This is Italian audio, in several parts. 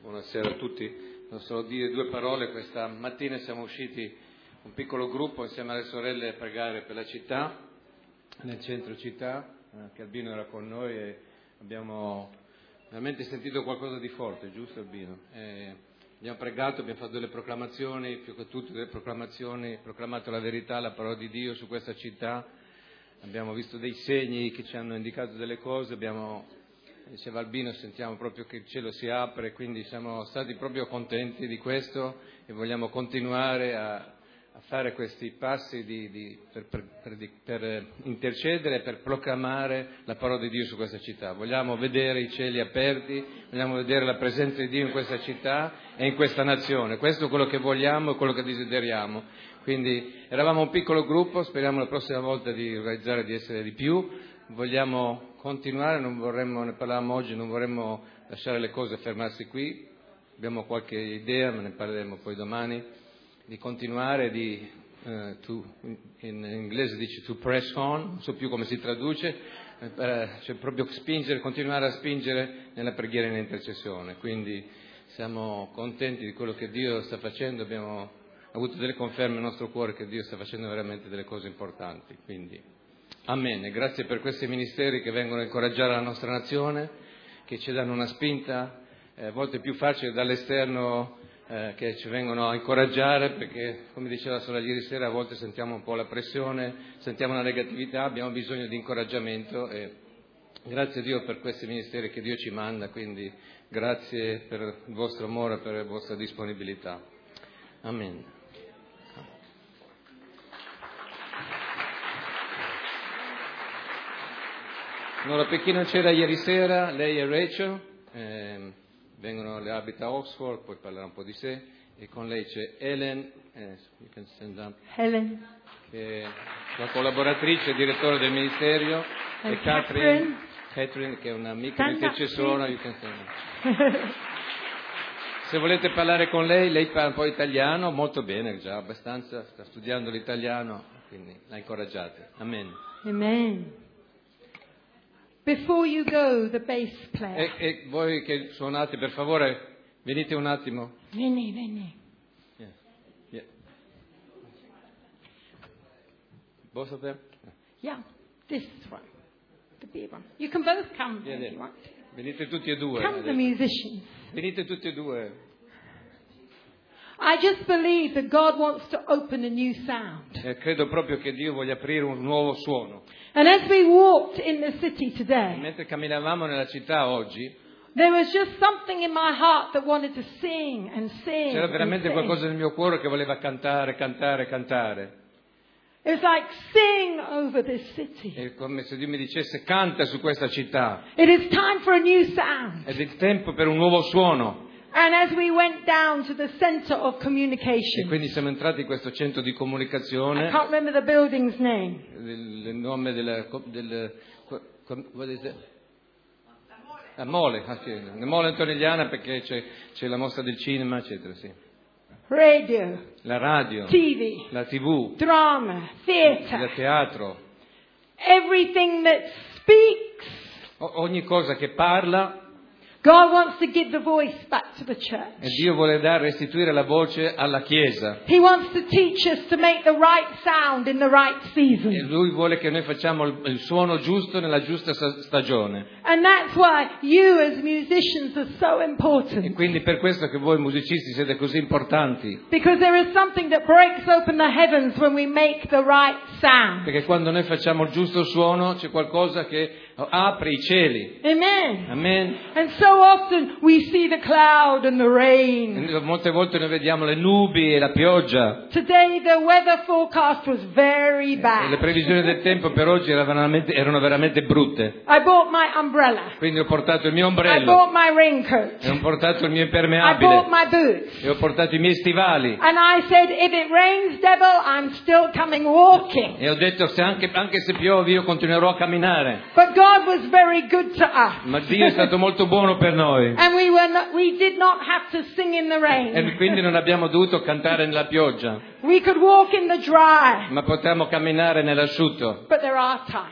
Buonasera a tutti. Non so dire due parole. Questa mattina siamo usciti un piccolo gruppo insieme alle sorelle a pregare per la città, nel centro città, che Albino era con noi e abbiamo veramente sentito qualcosa di forte, giusto Albino? Abbiamo pregato, abbiamo fatto delle proclamazioni, più che tutto delle proclamazioni, proclamato la verità, la parola di Dio su questa città, abbiamo visto dei segni che ci hanno indicato delle cose, diceva Albino, sentiamo proprio che il cielo si apre, quindi siamo stati proprio contenti di questo e vogliamo continuare a fare questi passi per intercedere, per proclamare la parola di Dio su questa città. Vogliamo vedere i cieli aperti, vogliamo vedere la presenza di Dio in questa città e in questa nazione. Questo è quello che vogliamo e quello che desideriamo. Quindi eravamo un piccolo gruppo, speriamo la prossima volta di realizzare di essere di più. Vogliamo continuare, ne parlavamo oggi, non vorremmo lasciare le cose fermarsi qui. Abbiamo qualche idea, ma ne parleremo poi domani, di continuare, in inglese dice to press on, non so più come si traduce, cioè proprio continuare a spingere nella preghiera e nell'intercessione. Quindi siamo contenti di quello che Dio sta facendo, abbiamo avuto delle conferme nel nostro cuore che Dio sta facendo veramente delle cose importanti. Quindi amen, e grazie per questi ministeri che vengono a incoraggiare la nostra nazione, che ci danno una spinta, a volte è più facile dall'esterno che ci vengono a incoraggiare, perché come diceva la sorella ieri sera, a volte sentiamo un po' la pressione, sentiamo la negatività, abbiamo bisogno di incoraggiamento e grazie a Dio per questi ministeri che Dio ci manda, quindi grazie per il vostro amore, per la vostra disponibilità. Amen. Allora, per chi non c'era ieri sera, lei è Rachel, le abita a Oxford, poi parlerà un po' di sé, e con lei c'è Helen, you can stand up, Helen, che è la collaboratrice e direttore del ministero, e Catherine, che è un'amica intercessora, you can stand up. Se volete parlare con lei parla un po' italiano, molto bene, già abbastanza, sta studiando l'italiano, quindi la incoraggiate. Amen. Amen. Before you go, the bass player. E voi che suonate, per favore, venite un attimo. Vieni. Yeah. Both of them? Yeah, this one, the big one. You can both come if you want. Venite tutti e due. Come the musicians. Venite tutti e due. I just believe that God wants to open a new sound. Credo proprio che Dio voglia aprire un nuovo suono. And as we walked in the city today, Mentre camminavamo nella città oggi, there was just something in my heart that wanted to sing and sing. c'era veramente and sing. qualcosa nel mio cuore che voleva cantare. It was like sing over this city. È come se Dio mi dicesse canta su questa città. It is time for a new sound. Ed è il tempo per un nuovo suono. And as we went down to the center of E communication, quindi siamo entrati in questo centro di I comunicazione. can't remember the building's name. Il nome what is it? La Mole, la Mole Antonigliana, perché c'è la mostra del cinema, eccetera, sì. Radio, La radio, TV, la TV, drama, il theatre, teatro, everything that speaks. ogni cosa che parla. God wants to give the voice back to the church. E Dio vuole restituire la voce alla Chiesa. He wants to teach us to make the right sound in the right E season. Lui vuole che noi facciamo il suono giusto nella giusta stagione. And that's why you as musicians are so E important. quindi per questo che voi musicisti siete così importanti. Because there is something that breaks open the heavens when we make the right sound. Perché quando noi facciamo il giusto suono c'è qualcosa che apre i cieli. Amen. Amen. And so often we see the cloud and the rain. E molte volte noi vediamo le nubi e la pioggia. Today the weather forecast was very E le bad. previsioni del tempo per oggi erano veramente brutte. I bought my umbrella. Quindi ho portato il mio I ombrello. bought my raincoat. E ho portato il mio I bought impermeabile. my boots. E ho portato i miei stivali. And I said, if it rains, devil, I'm still coming walking. E ho detto, anche se piove io continuerò a camminare. But God was very good to us. Ma Dio è stato molto buono per noi. And we did not have to sing in the E rain. quindi non abbiamo dovuto cantare nella pioggia, We could walk in the dry. ma potevamo camminare nell'asciutto. But there are times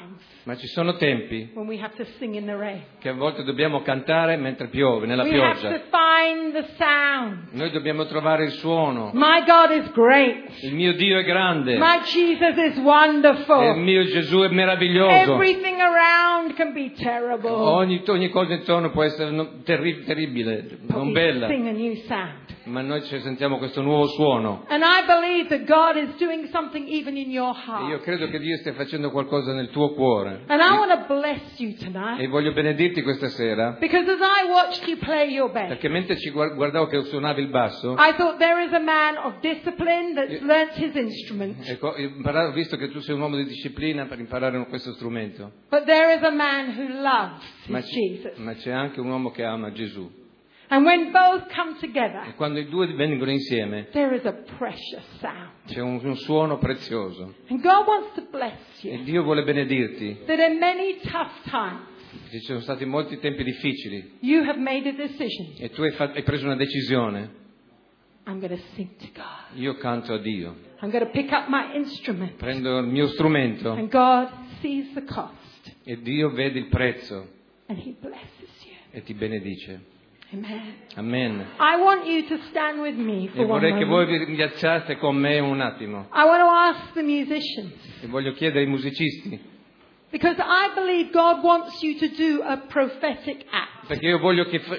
Ma ci sono tempi when we have to sing in the rain. che a volte dobbiamo cantare mentre piove, nella We have pioggia. to find the sound. Noi dobbiamo trovare il suono. My God is great. Il mio Dio è grande. My Jesus is Il wonderful. mio Gesù è meraviglioso. Everything around can be terrible. Ogni cosa intorno può essere terribile, But non we bella, sing a new sound. ma noi ci sentiamo questo nuovo suono. And I believe that God is doing something even in your E io heart. credo che Dio stia facendo qualcosa nel tuo cuore. And I want to bless you tonight. E voglio benedirti questa sera, Because as I watched you play your bass, perché mentre ci guardavo che suonavi il basso, I thought there is a man of discipline that's learnt his instrument. ecco, ho visto che tu sei un uomo di disciplina per imparare questo strumento, But there is a man who loves ma his Jesus. ma c'è anche un uomo che ama Gesù. And when both come E together, quando i due vengono insieme there is a precious sound. c'è un suono prezioso. And God wants to bless E you Dio vuole benedirti. that in many tough times, Ci sono stati molti tempi difficili you have made a decision. e tu hai preso una decisione. I'm going to sing to God. Io canto a Dio, I'm going to pick up my instrument. prendo il mio strumento And God sees the cost. e Dio vede il prezzo And He blesses you. e ti benedice. Amen. Amen. I want you to stand with me for E one vorrei che voi moment. vi alzaste con me un attimo. I want to ask the musicians. E voglio chiedere ai musicisti, Because I believe God wants you to do a prophetic act. perché io voglio che...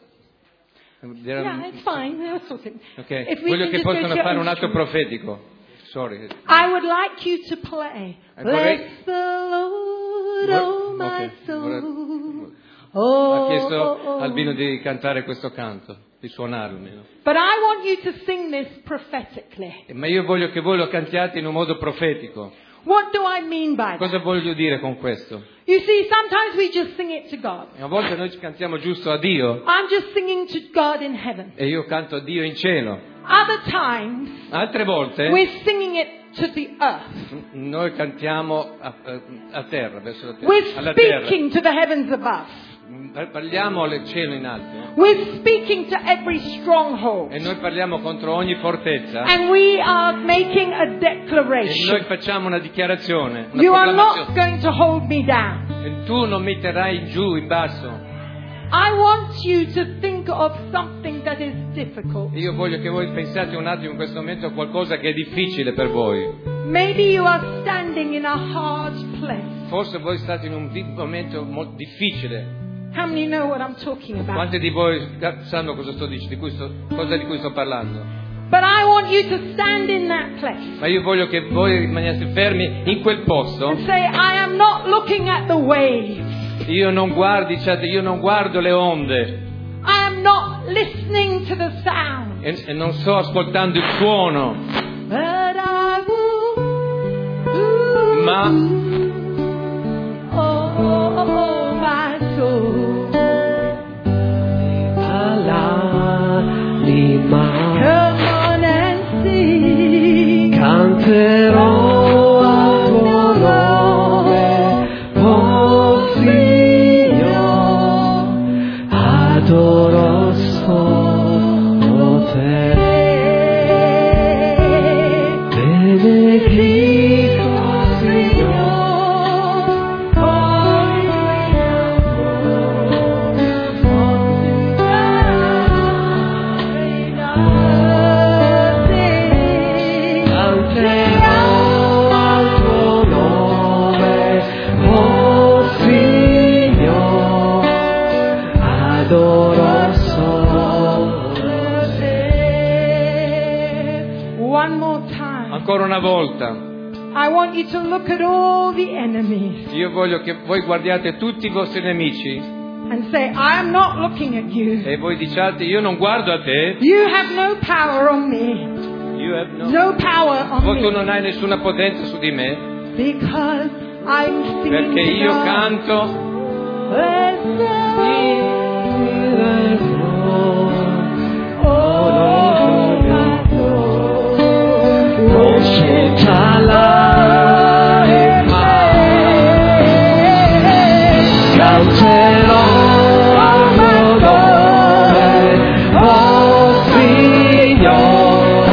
Yeah, it's fine. I'll sort it. Ok, If we voglio can che just go possano to your fare un atto instrument. profetico. Sorry. I would like you to play. vorrei- Bless the Lord, oh my Ok, soul. Ha Oh, chiesto oh, oh. Albino di cantare questo canto, di suonarlo almeno. But I want you to sing this prophetically. Ma io voglio che voi lo cantiate in un modo profetico. What do I mean by that? Cosa voglio dire con questo? You see, sometimes we just sing it to God. A volte noi ci cantiamo giusto a Dio I'm just singing to God in heaven. e io canto a Dio in cielo. Other times, Altre volte we're singing it to the earth. noi cantiamo a terra, verso la terra, We're alla terra. speaking to the heavens above. Parliamo al cielo in alto We're speaking to every stronghold. e noi parliamo contro ogni fortezza And we are making a e noi declaration. facciamo una dichiarazione, una You are not proclamazione. going to hold me down. E tu non mi terrai giù, in basso. I want you to think of something that is difficult. Io voglio che voi pensiate un attimo in questo momento a qualcosa che è difficile per voi. Maybe you are standing in a hard place. Forse voi state in un momento molto difficile. How many know what I'm talking about? Quanti di voi sanno cosa sto dicendo, cosa di cui sto parlando? But I want you to stand in that place Ma io voglio che voi rimaniate fermi in quel posto. and say, I am not looking at the waves. Io non guardo le onde I am not listening to the sound. e non sto ascoltando il suono, But I will. ma Oh, my soul. Come on and sing. Canterò al tuo nome, oh Signore, adoro solo te. Benedico Signore, poi canterò al tuo nome, oh Signore, adoro solo te. One more time. ancora una volta I want you to look at all the enemies io voglio che voi guardiate tutti i vostri nemici and say, I am not looking at you. e voi diciate io non guardo a te, You have no power on me. you have No power on tu me. non hai nessuna potenza su di me, Because I'm singing perché to io God. canto Non c'è canterò al tuo nome, oh Signore,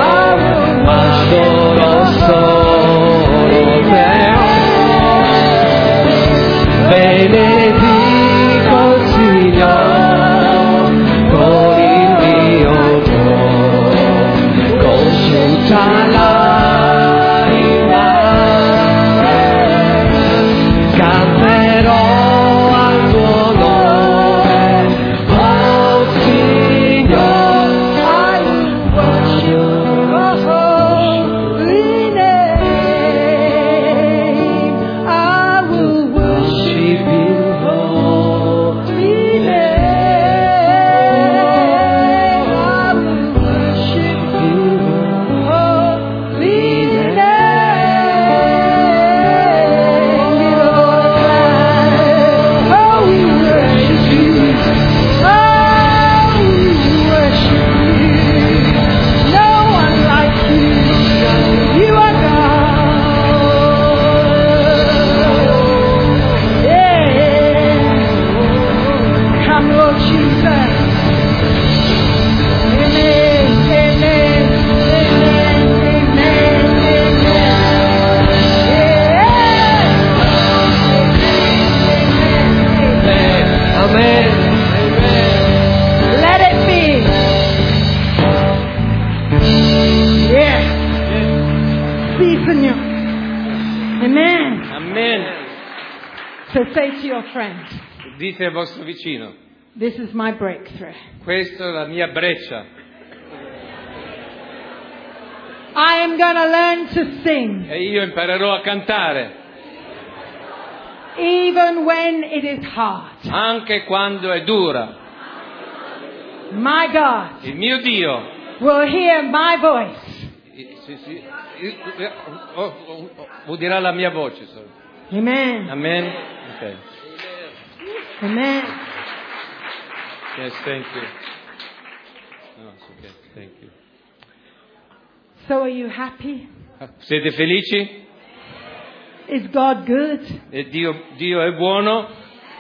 adoro solo te. So say to your friend, Dite al vostro vicino, this is my breakthrough. questa è la mia breccia I am going to learn to sing, e io imparerò a cantare even when it is hard. anche quando è dura. My God Il mio Dio will hear my voice. udirà la mia voce. Amen. Amen. Okay. Amen. Yes, thank you. No, it's okay. Thank you. So are you happy? Siete felici? Is God good? E Dio è buono?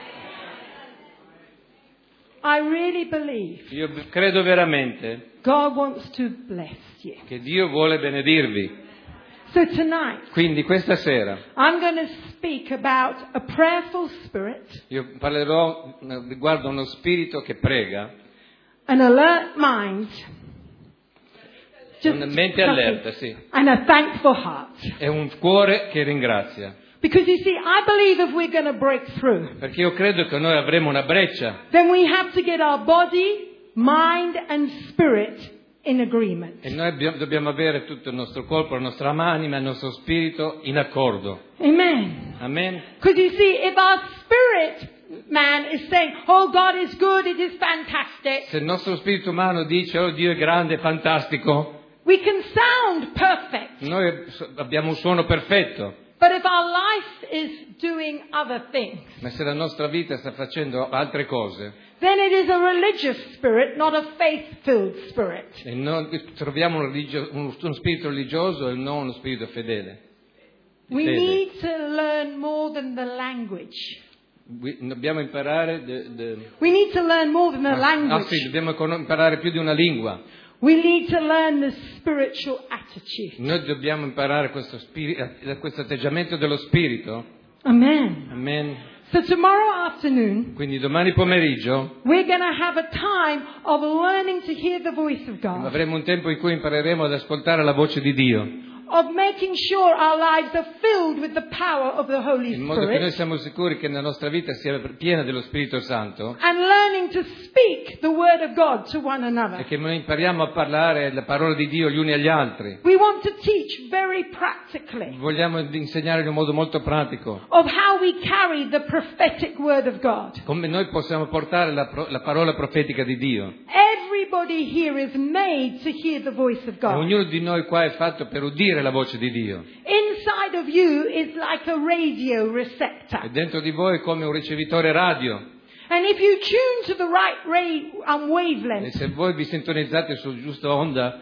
I really believe Io credo veramente God wants to bless you. che Dio vuole benedirvi. So tonight, Quindi questa sera I'm going to speak about a prayerful spirit, io parlerò riguardo a uno spirito che prega, an alert mind, una mente allerta, sì, and a thankful heart. e un cuore che ringrazia. Because you see, I believe if we're going to break through, Perché io credo che noi avremo una breccia then we have to get our body, mind and spirit in agreement. e noi dobbiamo avere tutto il nostro corpo, la nostra anima, il nostro spirito in accordo. Amen. Amen? Because you see, if our spirit man is saying, oh, God is good, it is fantastic, Se il nostro spirito umano dice, oh Dio è grande, è fantastico, we can sound perfect. noi abbiamo un suono perfetto. But if our life is doing other things, Ma se la nostra vita sta facendo altre cose then it is a religious spirit, not a faith-filled spirit. e noi troviamo uno spirito religioso e non uno spirito fedele. We Fede. need to learn more than the language. Dobbiamo imparare We need to learn more than the language. sì, dobbiamo imparare più di una lingua. We need to learn the spiritual attitude. Noi dobbiamo imparare questo atteggiamento dello spirito. Amen. Amen. So tomorrow afternoon, Quindi domani pomeriggio we're going to have a time of learning to hear the voice of God, avremo un tempo in cui impareremo ad ascoltare la voce di Dio, of making sure our lives are filled with the power of the Holy in modo che noi Spirit, siamo sicuri che la nostra vita sia piena dello Spirito Santo and learning to speak the word of God to one e another. che noi impariamo a parlare la parola di Dio gli uni agli altri. We want to teach very practically Vogliamo insegnare in un modo molto pratico of how we carry the prophetic word of God. come noi possiamo portare la parola profetica di Dio. Everybody here is made to hear the voice of E God. ognuno di noi qua è fatto per udire la voce di Dio. Inside of you is like a radio E receptor. dentro di voi è come un ricevitore radio. And if you tune to the right E wavelength, se voi vi sintonizzate sul giusto onda,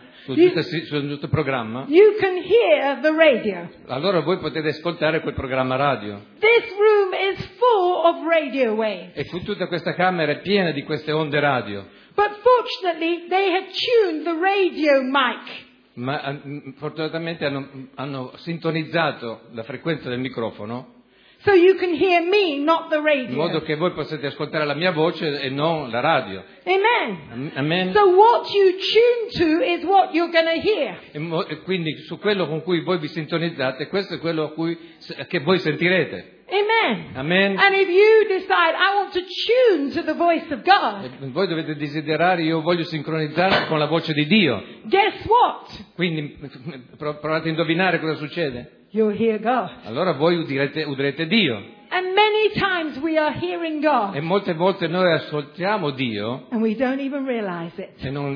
sul giusto programma, you can hear the radio. allora voi potete ascoltare quel programma radio. This room is full of radio waves. E tutta questa camera è piena di queste onde radio. But fortunately, they have tuned the radio mic. Ma fortunatamente hanno sintonizzato la frequenza del microfono So you can hear me, not the in modo radio. che voi possiate ascoltare la mia voce e non la radio. Amen. Amen. So what you tune to is what you're going to hear. E quindi su quello con cui voi vi sintonizzate, questo è quello che voi sentirete. Amen. Amen. And if you decide, I want to tune to the voice of God, E voi dovete desiderare, io voglio sincronizzarmi con la voce di Dio. guess what? Quindi provate a indovinare cosa succede. You'll hear God. Allora voi udrete Dio. And many times we are hearing God E molte volte noi ascoltiamo Dio and we don't even realize it. e non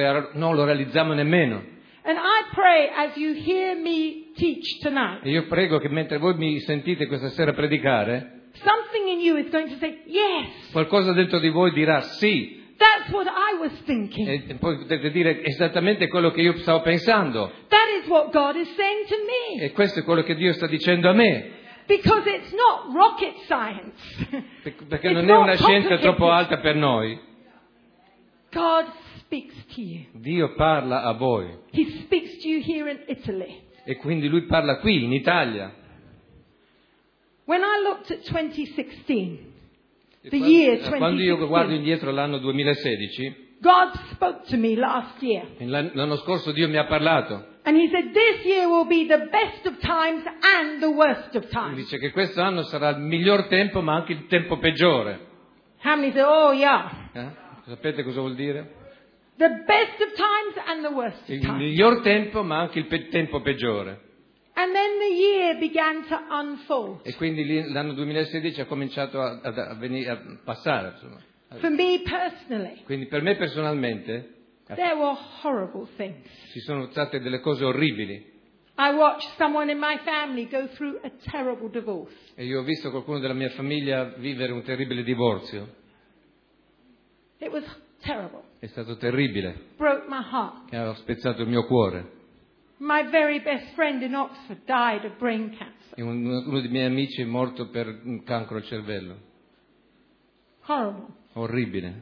lo realizziamo nemmeno. And I pray as you hear me teach tonight, E io prego che mentre voi mi sentite questa sera predicare, something in you is going to say, yes, qualcosa dentro di voi dirà sì. that's what I was thinking. E poi potete dire esattamente quello che io stavo pensando. That is what God is saying to me. E questo è quello che Dio sta dicendo a me. Because it's not rocket science. Perché It's non è una not scienza complicated. troppo alta per noi. God speaks to you. Dio parla a voi. He speaks to you here in Italy. E quindi Lui parla qui, in Italia. When I looked at 2016, the year Quando io 2016, guardo indietro all'anno 2016, God spoke to me last year. L'anno scorso Dio mi ha parlato. And he said, this year will be the best of times and the worst of times. Dice che quest'anno sarà il miglior tempo, ma anche il tempo peggiore. How many say, oh yeah. Sapete cosa vuol dire? The best of times and the worst of Il times. miglior tempo, ma anche il tempo peggiore. And then the year began to unfold. E quindi l'anno 2016 ha cominciato a passare. Insomma. For me personally, Quindi per me personalmente there were horrible things. ci sono state delle cose orribili. I watched someone in my family go through a terrible divorce. E io ho visto qualcuno della mia famiglia vivere un terribile divorzio. It was terrible. È stato terribile. Broke my heart. E ha spezzato il mio cuore. My very best friend in Oxford died of brain cancer. E uno dei miei amici è morto per un cancro al cervello. Horrible. Orribile.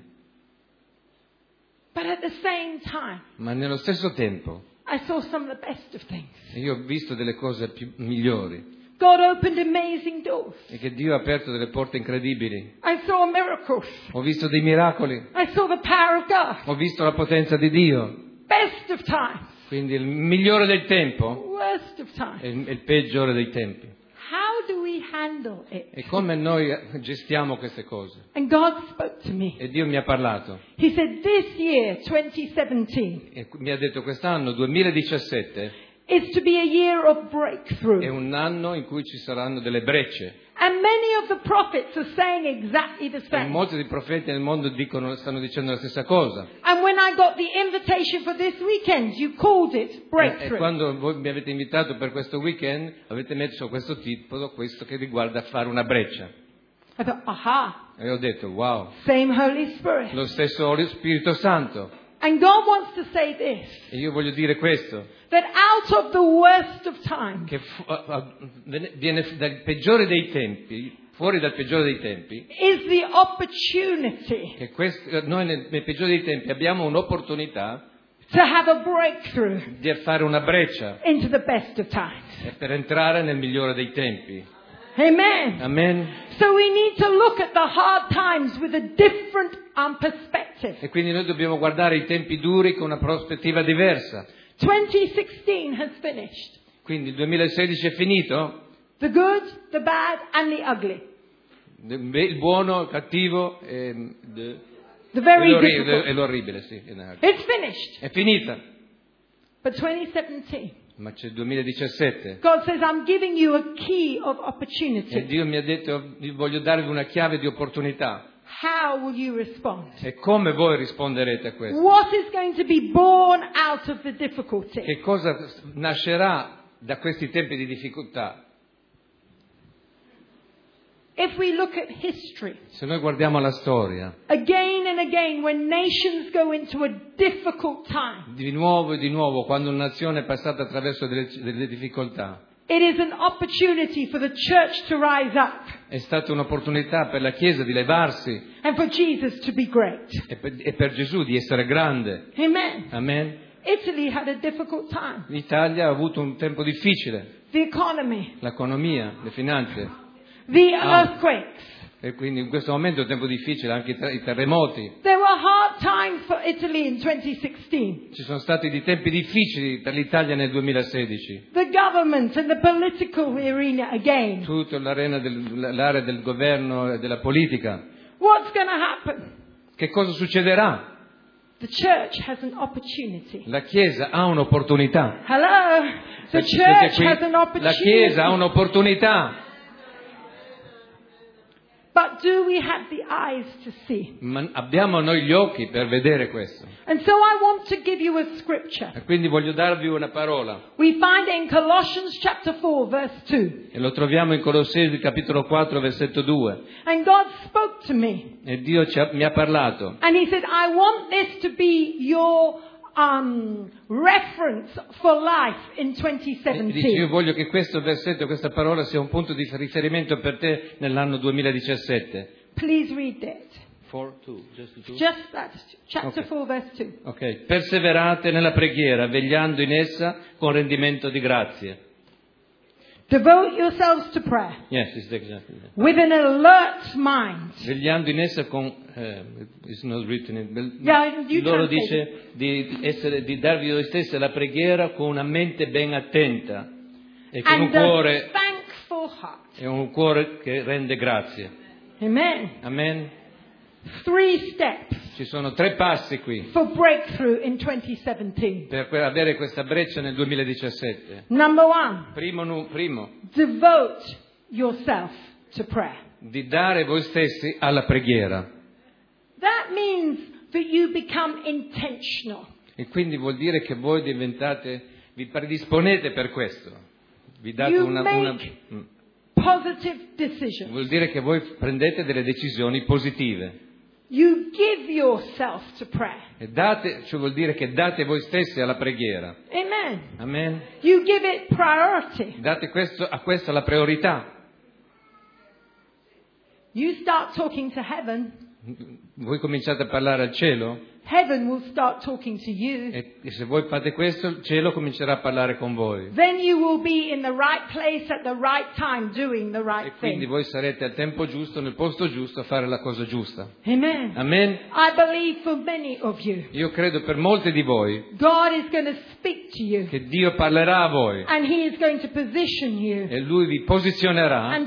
But at the same time, Ma nello stesso tempo I saw some of the best of things. io ho visto delle cose migliori. God opened amazing doors. E che Dio ha aperto delle porte incredibili. I saw miracles. Ho visto dei miracoli. I saw the power of God. Ho visto la potenza di Dio. Best of times. Quindi il migliore del tempo Worst of times. è il peggiore dei tempi. How do we handle it? E come noi gestiamo queste cose? And God spoke to me. E Dio mi ha parlato. He said, this year, 2017, E mi ha detto quest'anno, 2017, is to be a year of è breakthrough. un anno in cui ci saranno delle brecce. And many of the prophets are saying exactly the E same. molti dei profeti nel mondo stanno dicendo la stessa cosa. And when I got the invitation for this weekend, you called it E breakthrough. quando voi mi avete invitato per questo weekend, avete messo questo titolo, questo che riguarda fare una breccia. I thought, aha, E ho detto, wow, same Holy Spirit. lo stesso Spirito Santo. And God wants to say this, E io voglio dire questo, that out of the worst of times, che viene dal peggiore dei tempi, fuori dal peggiore dei tempi, is the opportunity che noi nel peggiore dei tempi abbiamo un'opportunità to have a breakthrough di fare una breccia into the best of times. per entrare nel migliore dei tempi. Amen. Amen. So we need to look at the hard times with a different perspective. E quindi noi dobbiamo guardare i tempi duri con una prospettiva diversa. 2016 has finished. Quindi il 2016 è finito, The good, the bad, and the ugly. il buono, il cattivo The very e difficult. l'orribile, sì. It's finished. È finita, But 2017, ma c'è il 2017. God says, I'm giving you a key of E opportunity. Dio mi ha detto, voglio darvi una chiave di opportunità. How will you respond? E come voi risponderete a questo? What is going to be born out of the difficulty? Che cosa nascerà da questi tempi di difficoltà? If we look at history, Se noi guardiamo la storia, again and again, when nations go into a difficult time, di nuovo e di nuovo, quando una nazione è passata attraverso delle difficoltà, it is an opportunity for the church to rise up è stata un'opportunità per la Chiesa di levarsi and for Jesus to be great. e per Gesù di essere grande. Amen. Amen. Italy had a difficult time. L'Italia ha avuto un tempo difficile, The economy, l'economia, le finanze, the earthquakes. e quindi in questo momento è un tempo difficile, anche i terremoti. There were hard times for Italy in 2016. Ci sono stati dei tempi difficili per l'Italia nel 2016. The government and the political arena again. Tutta l'area del governo e della politica. What's going to happen? Che cosa succederà? The church has an opportunity. La Chiesa ha un'opportunità. Hello? The Siete church qui? has an La Chiesa ha opportunity. un'opportunità. But do we have the eyes to see? Ma abbiamo noi gli occhi per vedere questo. And so I want to give you a scripture. E quindi voglio darvi una parola. We find it in Colossians chapter 4 verse 2. E lo troviamo in Colossesi capitolo 4 versetto 2. And God spoke to me. E Dio mi ha parlato. And He said, I want this to be your reference for life in E dice, io 2017. voglio che questo versetto, questa parola sia un punto di riferimento per te nell'anno 2017. Please read it. 4:2, just 2. Just that. Chapter Okay. 4 verse 2. Ok, perseverate nella preghiera, vegliando in essa con rendimento di grazie. Devote yourselves to prayer Yes, it's exactly that. with an alert mind. Vegliando in essa con it's not written in, Yeah, you loro translate dice di darvi voi stessi alla preghiera con una mente ben attenta e con and a thankful heart. e un cuore che rende grazie. Amen. Amen. 3 steps Ci sono 3 passi qui for breakthrough in 2017. per avere questa breccia nel 2017. Number 1, Primo, devote yourself to prayer. di dare voi stessi alla preghiera. That means that you become intentional. E quindi vuol dire che voi vi predisponete per questo. Vi date You make positive decisions. Vuol dire che voi prendete delle decisioni positive. You give yourself to prayer. E cioè vuol dire che date voi stessi alla preghiera. Amen. Amen. You give it priority. Date a questo la priorità. You start talking to heaven. Voi cominciate a parlare al cielo Heaven will start talking to you. e se voi fate questo, il cielo comincerà a parlare con voi. Then you will be in the right place at the right time doing the right E quindi thing. voi sarete al tempo giusto, nel posto giusto, a fare la cosa giusta. Amen. Amen. I believe for many of you, Io credo per molti di voi God is going to speak to you che Dio parlerà a voi and He is going to position you. e Lui vi posizionerà. And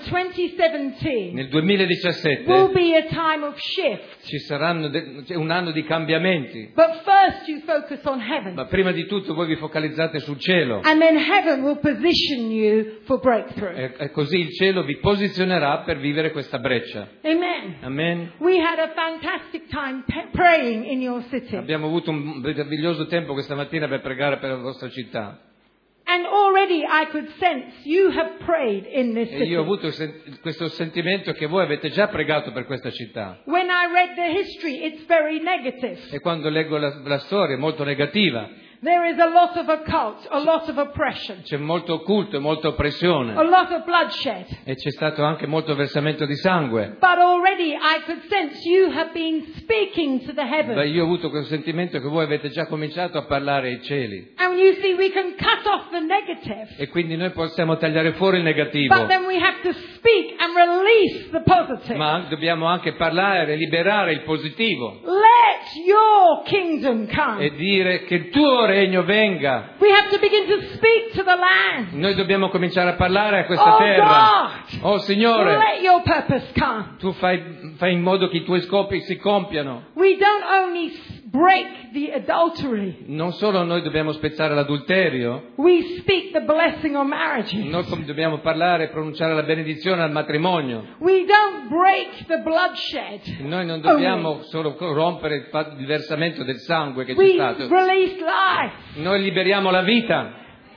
2017 Nel 2017 will be a time of shift. ci saranno c'è un anno di cambiamenti, But first you focus on heaven. ma prima di tutto voi vi focalizzate sul cielo And then heaven will position you for breakthrough. e così il cielo vi posizionerà per vivere questa breccia. Amen. Amen. We had a fantastic time praying in your city. Abbiamo avuto un meraviglioso tempo questa mattina per pregare per la vostra città And already I could sense you have prayed in this e city. io ho avuto questo sentimento che voi avete già pregato per questa città. When I read the history, it's very negative. E quando leggo la storia è molto negativa, There is a lot of occult, a lot of oppression, c'è molto occulto e molta a oppressione lot of bloodshed. e c'è stato anche molto versamento di sangue. But already I could sense you have been speaking to the Beh, heavens. io ho avuto questo sentimento che voi avete già cominciato a parlare ai cieli And you see, we can cut off the negative, e quindi noi possiamo tagliare fuori il negativo, but then we have to speak and release the positive. ma dobbiamo anche parlare e liberare il positivo Let your kingdom come. e dire che il tuo regno venga. We have to begin to speak to the land. Noi dobbiamo cominciare a parlare a questa Oh terra. God, Oh Signore, let your purpose come. tu fai in modo che i tuoi scopi si compiano. We don't only break the adultery. Non solo noi dobbiamo spezzare l'adulterio, We speak the blessing on marriages. noi dobbiamo parlare e pronunciare la benedizione al matrimonio. We don't break the bloodshed. Noi non dobbiamo solo rompere il versamento del sangue che c'è We stato. release life. Noi liberiamo la vita.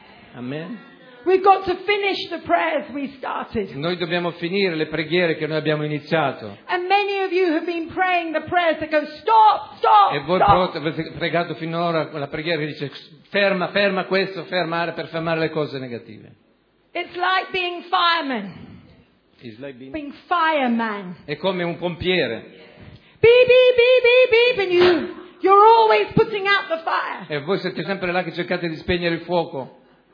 Amen. We've got to finish the prayers we started. Noi dobbiamo finire le preghiere che noi abbiamo iniziato. And many of you have been praying the prayers that go stop, stop, E voi stop. avete pregato finora la preghiera che dice ferma questo, per fermare le cose negative. It's like being fireman. Being fireman. È come un pompiere. Beep, beep, beep, beep, beep, and you're always putting out the fire. E voi siete sempre là che cercate di spegnere il fuoco.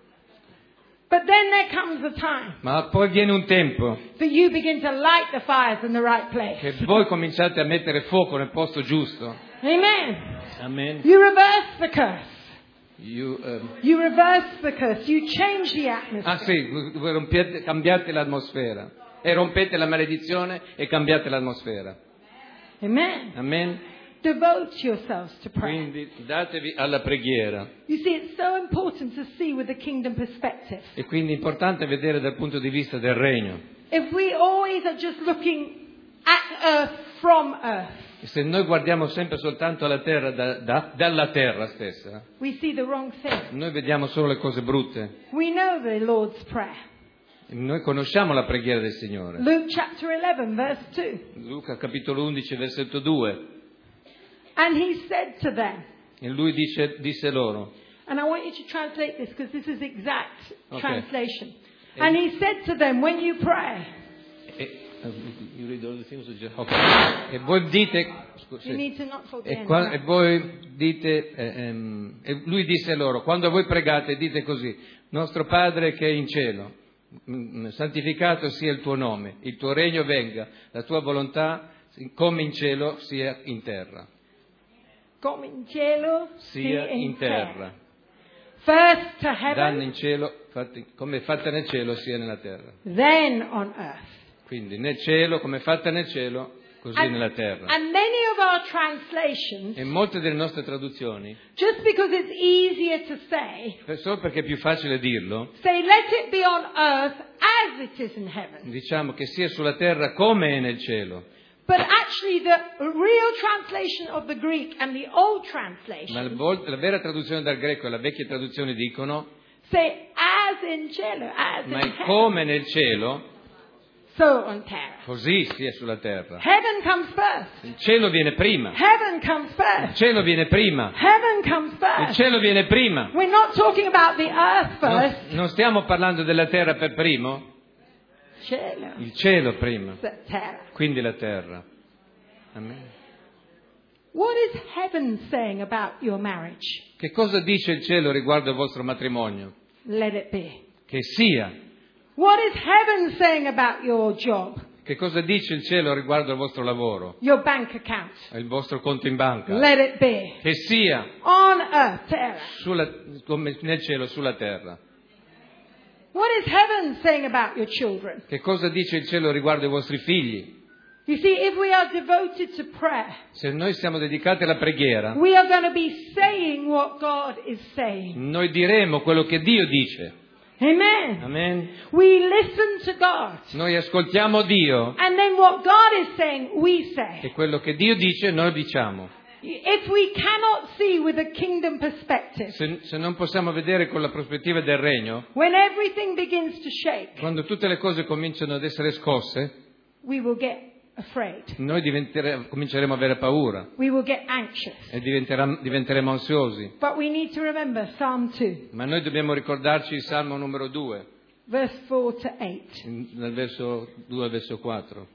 But then there comes a time Ma poi viene un tempo that you begin to light the fires in the right place. che voi cominciate a mettere fuoco nel posto giusto. Amen. Amen. You reverse the curse. You, You reverse the curse. You change the atmosphere. ah sì, voi cambiate l'atmosfera. E rompete la maledizione e cambiate l'atmosfera. Amen. Amen. Devote yourselves to prayer. Quindi datevi alla preghiera. You see, it's so important to see with the kingdom perspective. E quindi è importante vedere dal punto di vista del regno. If we always are just looking at earth from earth, E se noi guardiamo sempre soltanto alla terra dalla terra stessa, we see the wrong thing. noi vediamo solo le cose brutte. We know the Lord's Prayer. Noi conosciamo la preghiera del Signore. Luke chapter 11, verse 2. Luca capitolo 11 versetto 2. And he said to them, E lui disse loro, and I want you to translate this because this is exact Okay. translation. And he said to them, when you pray, you read all the things okay. E voi dite, you need to not hold the e, end. e voi dite, e lui disse loro, quando voi pregate dite così, nostro Padre che è in cielo, santificato sia il tuo nome, il tuo regno venga, la tua volontà come in cielo sia in terra. Come in cielo, Sia in terra. First to Danno heaven, in cielo, come è fatta nel cielo sia nella terra. then on earth. Quindi nel cielo, come è fatta nel cielo, così nella terra. And many of our translations, E molte delle nostre traduzioni, just because it's easier to say, solo perché è più facile dirlo, say, let it be on earth as it is in heaven. diciamo che sia sulla terra come è nel cielo. But actually the real translation of the Greek and the old Ma translation la vera traduzione dal greco e la vecchia traduzione dicono, say as in cielo, as in ma è heaven, come nel cielo, so on terra. così sia sulla terra. Heaven comes first. Il cielo viene prima. Heaven comes Il first. cielo viene prima. Heaven comes Il first. cielo viene prima. We're not talking about the earth first. Non stiamo parlando della terra per primo, Cielo. il cielo prima, Terra. quindi la terra. Amen. What is heaven saying about your marriage? Che cosa dice il cielo riguardo al vostro matrimonio? Let it be. Che sia. What is heaven saying about your job? Che cosa dice il cielo riguardo al vostro lavoro? Your bank account? Il vostro conto in banca? Let it be. Che sia On earth, terra. come nel cielo sulla terra. What is heaven saying about your children? Che cosa dice il cielo riguardo ai vostri figli? You see, if we are devoted to prayer, Se noi siamo dedicati alla preghiera, we are going to be saying what God is saying. noi diremo quello che Dio dice. Amen. Amen. We listen to God. Noi ascoltiamo Dio And then what God is saying, we e say. quello che Dio dice noi diciamo. If we cannot see with a kingdom perspective, Se non possiamo vedere con la prospettiva del regno, when everything begins to shake, quando tutte le cose cominciano ad essere scosse, we will get afraid. noi cominceremo a avere paura We will get anxious. e diventeremo ansiosi. But we need to remember Psalm 2, Ma noi dobbiamo ricordarci il Salmo numero 2, verse 4 to 8. dal verso 2 al verso 4.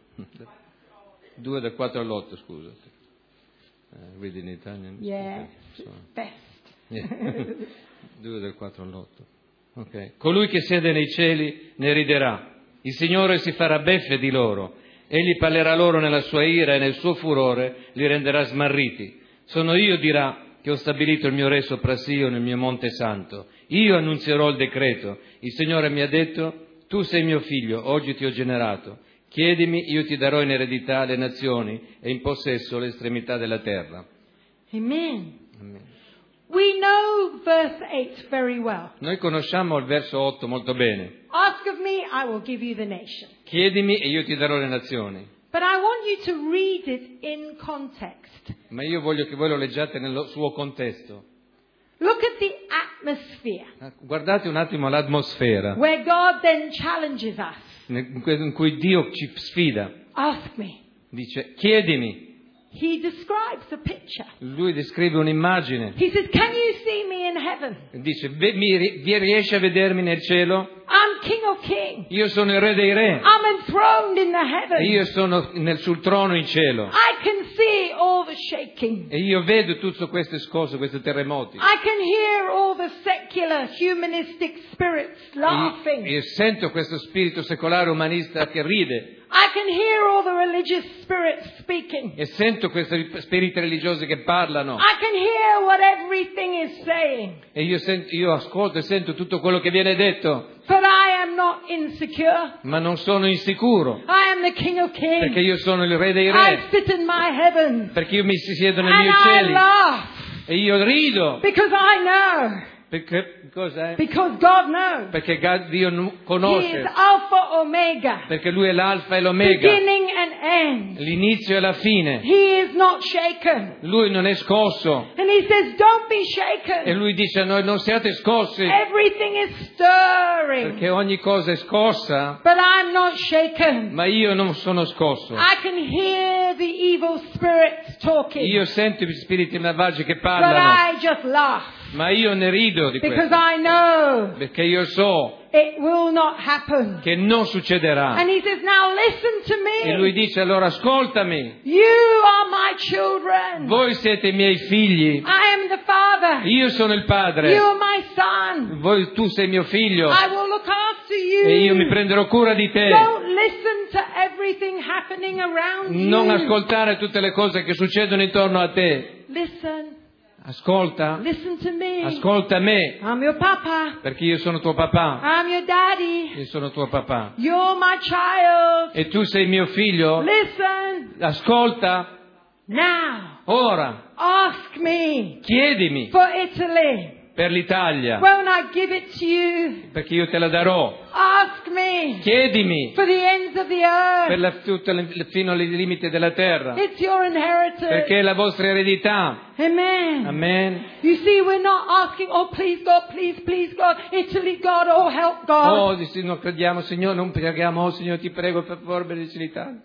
2 dal 4 all'8, scusa. Read in Italian. Yes, Okay, best. 2 dal 4 all'8. Ok. Colui che siede nei cieli ne riderà. Il Signore si farà beffe di loro. Egli parlerà loro nella sua ira e nel suo furore li renderà smarriti. Sono io, dirà, che ho stabilito il mio re sopra Sion, nel mio monte santo. Io annunzierò il decreto. Il Signore mi ha detto, tu sei mio figlio, oggi ti ho generato. Chiedimi, io ti darò in eredità le nazioni e in possesso l'estremità della terra. Amen. Amen. We know verse 8 very well. Noi conosciamo il verso 8 molto bene. Ask of me, I will give you the nation. Chiedimi e io ti darò le nazioni. But I want you to read it in context. Ma io voglio che voi lo leggiate nel suo contesto. Look at the atmosphere Guardate un attimo l'atmosfera where God then challenges us. in cui Dio ci sfida. Ask me. Dice, chiedimi. He describes a picture. Lui descrive un'immagine. He says, can you see me in heaven? Dice, riesci a vedermi nel cielo? I'm King of Kings. Io sono il re dei re. I'm enthroned in the E heavens. io sono sul trono in cielo. I can see all the shaking. E io vedo tutte queste scosse, questi terremoti. I can hear all the secular, humanistic spirits laughing. E sento questo spirito secolare umanista che ride. I can hear all the religious spirits speaking. E sento questi spiriti religiosi che parlano. I can hear what everything is saying. E io ascolto e sento tutto quello che viene detto. But I am not insecure. Ma non sono insicuro. I am the King of Kings. Perché io sono il re dei I re. sit in my heavens. Perché io mi siedo nei And miei I cieli. laugh. E io rido. Because I know. Perché cos'è? Because God knows. Perché Dio He is conosce. Alpha Omega. Perché Lui è l'alfa e l'omega. Beginning and end. L'inizio e la fine. He is not shaken. Lui non è scosso. And he says, don't be E shaken. Lui dice a noi, non siate scossi. Everything is stirring. Perché ogni cosa è scossa. But I'm not shaken. Ma io non sono scosso. I can hear the evil spirits talking. Io sento gli spiriti malvagi che But parlano. I just laugh. Ma io ne rido di Because questo. I know Perché io so it will not happen. che non succederà. And he says, now listen to E lui me. dice, allora ascoltami. You are my children. Voi siete i miei figli. I am the father. Io sono il padre. You are my son. Tu sei mio figlio. I will look after you. E io mi prenderò cura di te. Don't listen to everything happening happening around Non you. ascoltare tutte le cose che succedono intorno a te. Listen. Ascolta. Listen to me. Ascolta me, I'm your papa. perché io sono tuo papà. I'm your daddy. Io sono tuo papà. You're my child. E tu sei mio figlio. Listen. Ascolta. Now. Ora. Ask me Chiedimi for Italy. per l'Italia, Won't I give it to you? perché io te la darò. Ask me Chiedimi for the ends of the earth. per fino ai limiti della terra, It's your inheritance. perché è la vostra eredità. Amen. Amen. You see, we're not asking, oh, please, God, please, God, Italy, God, oh, help, God. Oh, non crediamo, Signore, non preghiamo, oh, Signore, ti prego, per favore, benedici l'Italia.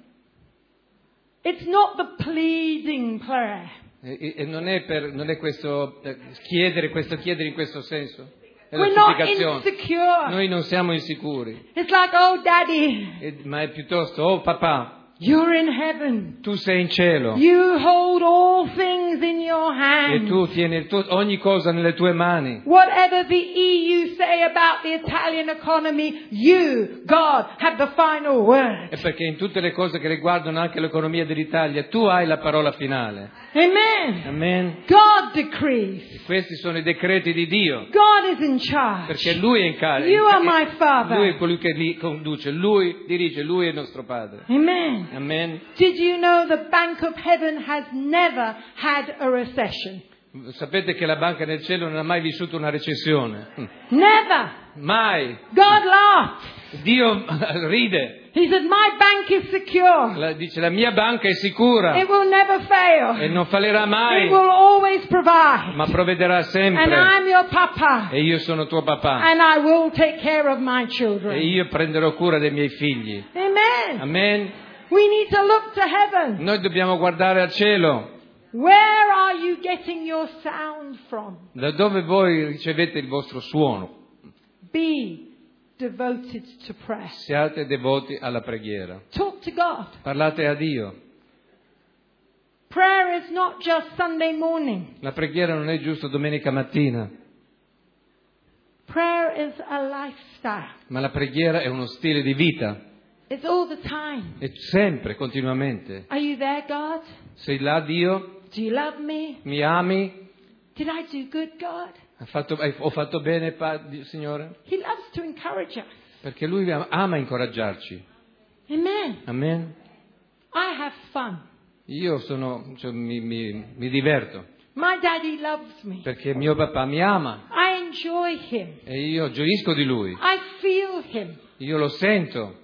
It's not the pleading prayer. E non è questo chiedere in questo senso. È la We're not supplicazione. insecure. Noi non siamo insicuri, It's like, oh, Daddy, ma è piuttosto, oh papà, you're in heaven. tu sei in cielo You hold all things in your e hands. tu tieni ogni cosa nelle tue mani. Whatever the EU say about the Italian economy, you, God, have the final word. E perché in tutte le cose che riguardano anche l'economia dell'Italia, tu hai la parola finale. Amen. Amen. God decrees. Questi sono i decreti di Dio, God is in charge. perché Lui è in carica. You are my Father. Lui è colui che li conduce, Lui dirige, Lui è il nostro Padre. Amen. Amen. Did you know the Bank of Heaven has never had a recession? Sapete che la banca del cielo non ha mai vissuto una recessione? Never. Mai. God laughed. Dio ride. He said, my bank is secure. Dice la mia banca è sicura It will never fail. e non fallerà It mai, will always provide. ma provvederà And sempre. I'm your papa. E io sono tuo papà And I will take care of my e children. io prenderò cura dei miei figli. Amen. Amen. We need to look to heaven. Noi dobbiamo guardare al cielo. Where are you getting your sound from? Da dove voi ricevete il vostro suono? Be devoted to prayer. Siate devoti alla preghiera. Talk to God. Parlate a Dio. Prayer is not just Sunday morning. La preghiera non è giusto domenica mattina, Prayer is a lifestyle. ma la preghiera è uno stile di vita. It's all the time. È sempre, continuamente. Are you there, God? Sei là, Dio? Do you love me? Mi ami? Did I do good, God? Ho fatto bene, Signore? He loves to encourage us. Perché Lui ama incoraggiarci. Amen. Amen. I have fun. Io mi diverto, My daddy loves me. perché mio papà mi ama I enjoy him. e io gioisco di Lui. I feel him. Io lo sento.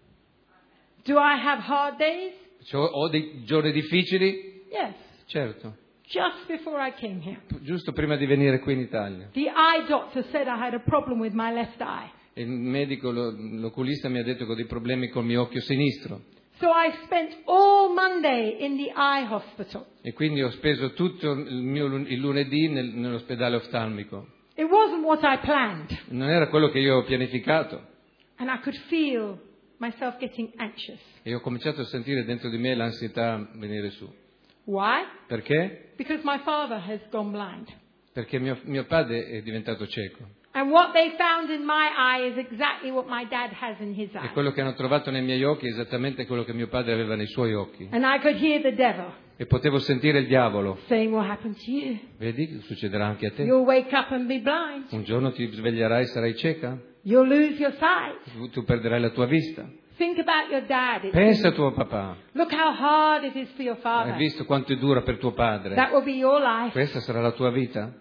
Do I have hard days? Ho dei giorni difficili? Yes. Certo. Just before I came here, Giusto prima di venire qui in Italia. the eye doctor said I had a problem with my left eye. Il medico, l'oculista mi ha detto che ho dei problemi col mio occhio sinistro. So I spent all Monday in the eye hospital. E quindi ho speso tutto il lunedì nell'ospedale oftalmico. It wasn't what I planned. Non era quello che io ho pianificato. And I could feel myself getting anxious. E ho cominciato a sentire dentro di me l'ansietà venire su. Why? Perché? Because my father has gone blind. Perché mio padre è diventato cieco. And what they found in my eye is exactly what my dad has in his E eye. quello che hanno trovato nei miei occhi è esattamente quello che mio padre aveva nei suoi occhi. And I could hear the devil E potevo sentire il diavolo. saying, what happened to you? Vedi, succederà anche a te. You'll wake up and be blind. Un giorno ti sveglierai e sarai cieca. You'll lose your sight. Tu perderai la tua vista. Think about your dad. Pensa a tuo papà. Look how hard it is for your Hai father. visto quanto è dura per tuo padre? That will be your life. Questa sarà la tua vita?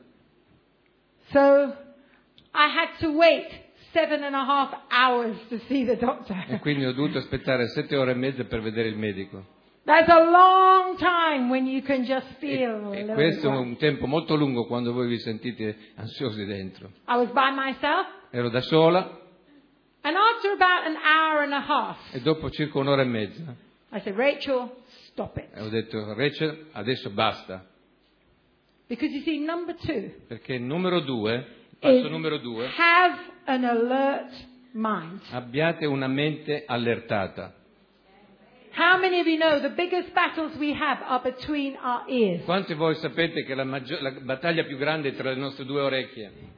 So I had to wait 7.5 hours to see the E doctor. quindi ho dovuto aspettare 7 ore e mezza per vedere il medico. That's a long time when you can just feel a E little questo è bit. un tempo molto lungo quando voi vi sentite ansiosi dentro. I was by myself, Ero da sola and after about an hour and a half, e dopo circa un'ora e mezza I said, Rachel, stop it. ho detto, Rachel, adesso basta. Because you see, number 2 Perché numero 2, passo numero 2, have an alert mind. abbiate una mente allertata. How many of you know the biggest battles we have are between our ears? Quanti di voi sapete che la battaglia più grande è tra le nostre due orecchie?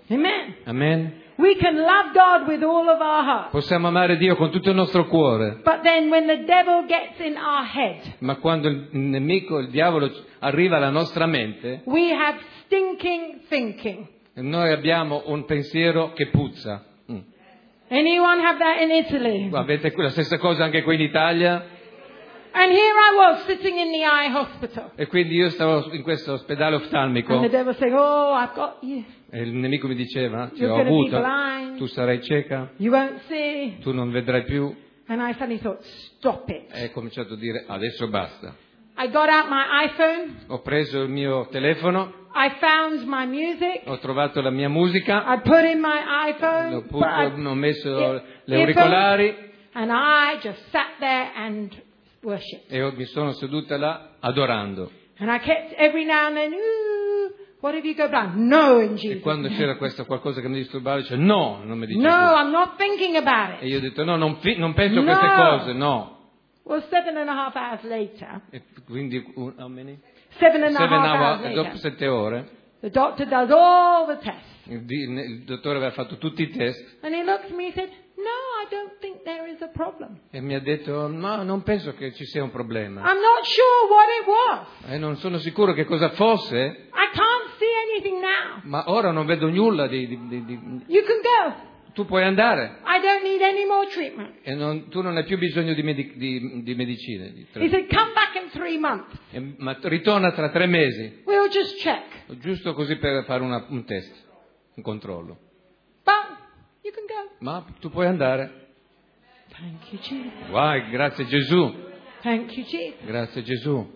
Amen. Amen. We can love God with all of our heart. Possiamo amare Dio con tutto il nostro cuore, But then when the devil gets in our head, ma quando il nemico, il diavolo, arriva alla nostra mente, we have stinking thinking. noi abbiamo un pensiero che puzza. Anyone have that in Italy? Avete la stessa cosa anche qui in Italia? And here I was sitting in the eye hospital. E quindi io stavo in questo ospedale And the oftalmico devil saying, oh, I've got you. e il nemico mi diceva, ti You're ho gonna be avuto, blind. tu sarai cieca, You won't see. tu non vedrai più. And I suddenly thought, stop it. E ho cominciato a dire, adesso basta. I got out my iPhone. Ho preso il mio telefono, I found my music. ho trovato la mia musica, I put in my iPhone. ho messo le earphones, auricolari and I just sat there and worshipped. e mi sono seduta là adorando. And I kept every now and then, ooh, what if you go blind? No, in E Jesus' quando name. c'era questo qualcosa che mi disturbava, dicevo no, non mi dice No, più. I'm not thinking about E it. io ho detto no, non penso a No. queste cose, no. Well, 7.5 hours later, E quindi, how many? 7.5 7 hours hours, dopo later, 7 ore, the doctor does all the tests. il dottore aveva fatto tutti i test And he looked at me and said, no, I don't think there is a problem. e mi ha detto no, non penso che ci sia un problema. I'm not sure what it was. E non sono sicuro che cosa fosse, I can't see anything now. ma ora non vedo nulla di... You can go. Tu puoi andare I don't need any more treatment. e tu non hai più bisogno di medicine. He said, come back in 3 months. Ma ritorna tra 3 mesi, We'll just check. giusto così per fare un test, un controllo. But you can go. Ma tu puoi andare. Thank you, Jesus. Vai, grazie Gesù, Thank you, Jesus. grazie Gesù.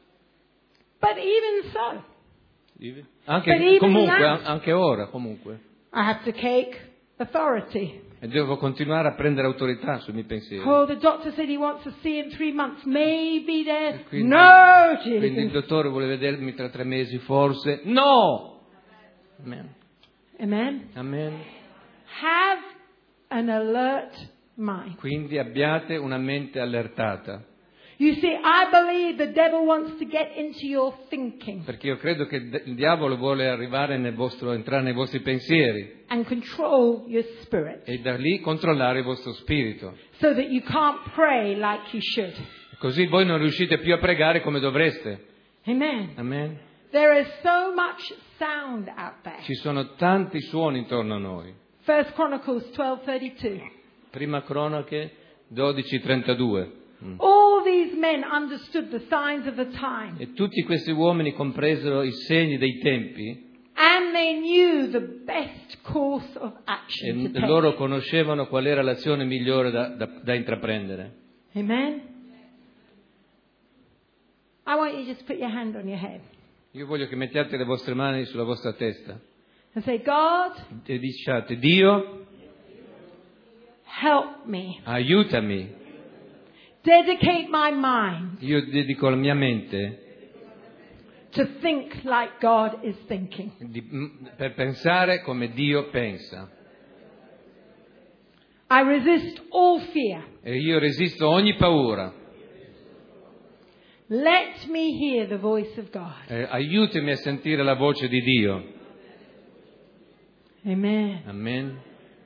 But even so, But Anche even comunque, now- anche ora comunque. I have to take authority. E devo continuare a prendere autorità sui miei pensieri. Oh, the doctor said he wants to see in 3 months. Maybe there. Quindi- No, Quindi il Jesus. dottore vuole vedermi tra 3 mesi, forse. No! Amen. Amen. Amen. Have an alert mind. Quindi abbiate una mente allertata. You see, I believe the devil wants to get into your thinking Perché io credo che il diavolo vuole arrivare entrare nei vostri pensieri and control your spirit e da lì controllare il vostro spirito. so that you can't pray like you should. Così voi non riuscite più a pregare come dovreste. Amen. Amen. There is so much sound out there. Ci sono tanti suoni intorno a noi. First Chronicles 12:32. Prima Cronache 12:32. All these men understood the signs of the time, E tutti questi uomini compresero i segni dei tempi and they knew the best course of action to e take. loro conoscevano qual era l'azione migliore da intraprendere. Amen. I want you to just put your hand on your head Io voglio che mettiate le vostre mani sulla vostra testa and say, God, e diciate: Dio, help me. aiutami. Dedicate my mind Io dedico la mia mente to think like God is thinking. per pensare come Dio pensa. I resist all fear. E io resisto a ogni paura. Let me hear the voice of God. Aiutami a sentire la voce di Dio. Amen. Amen.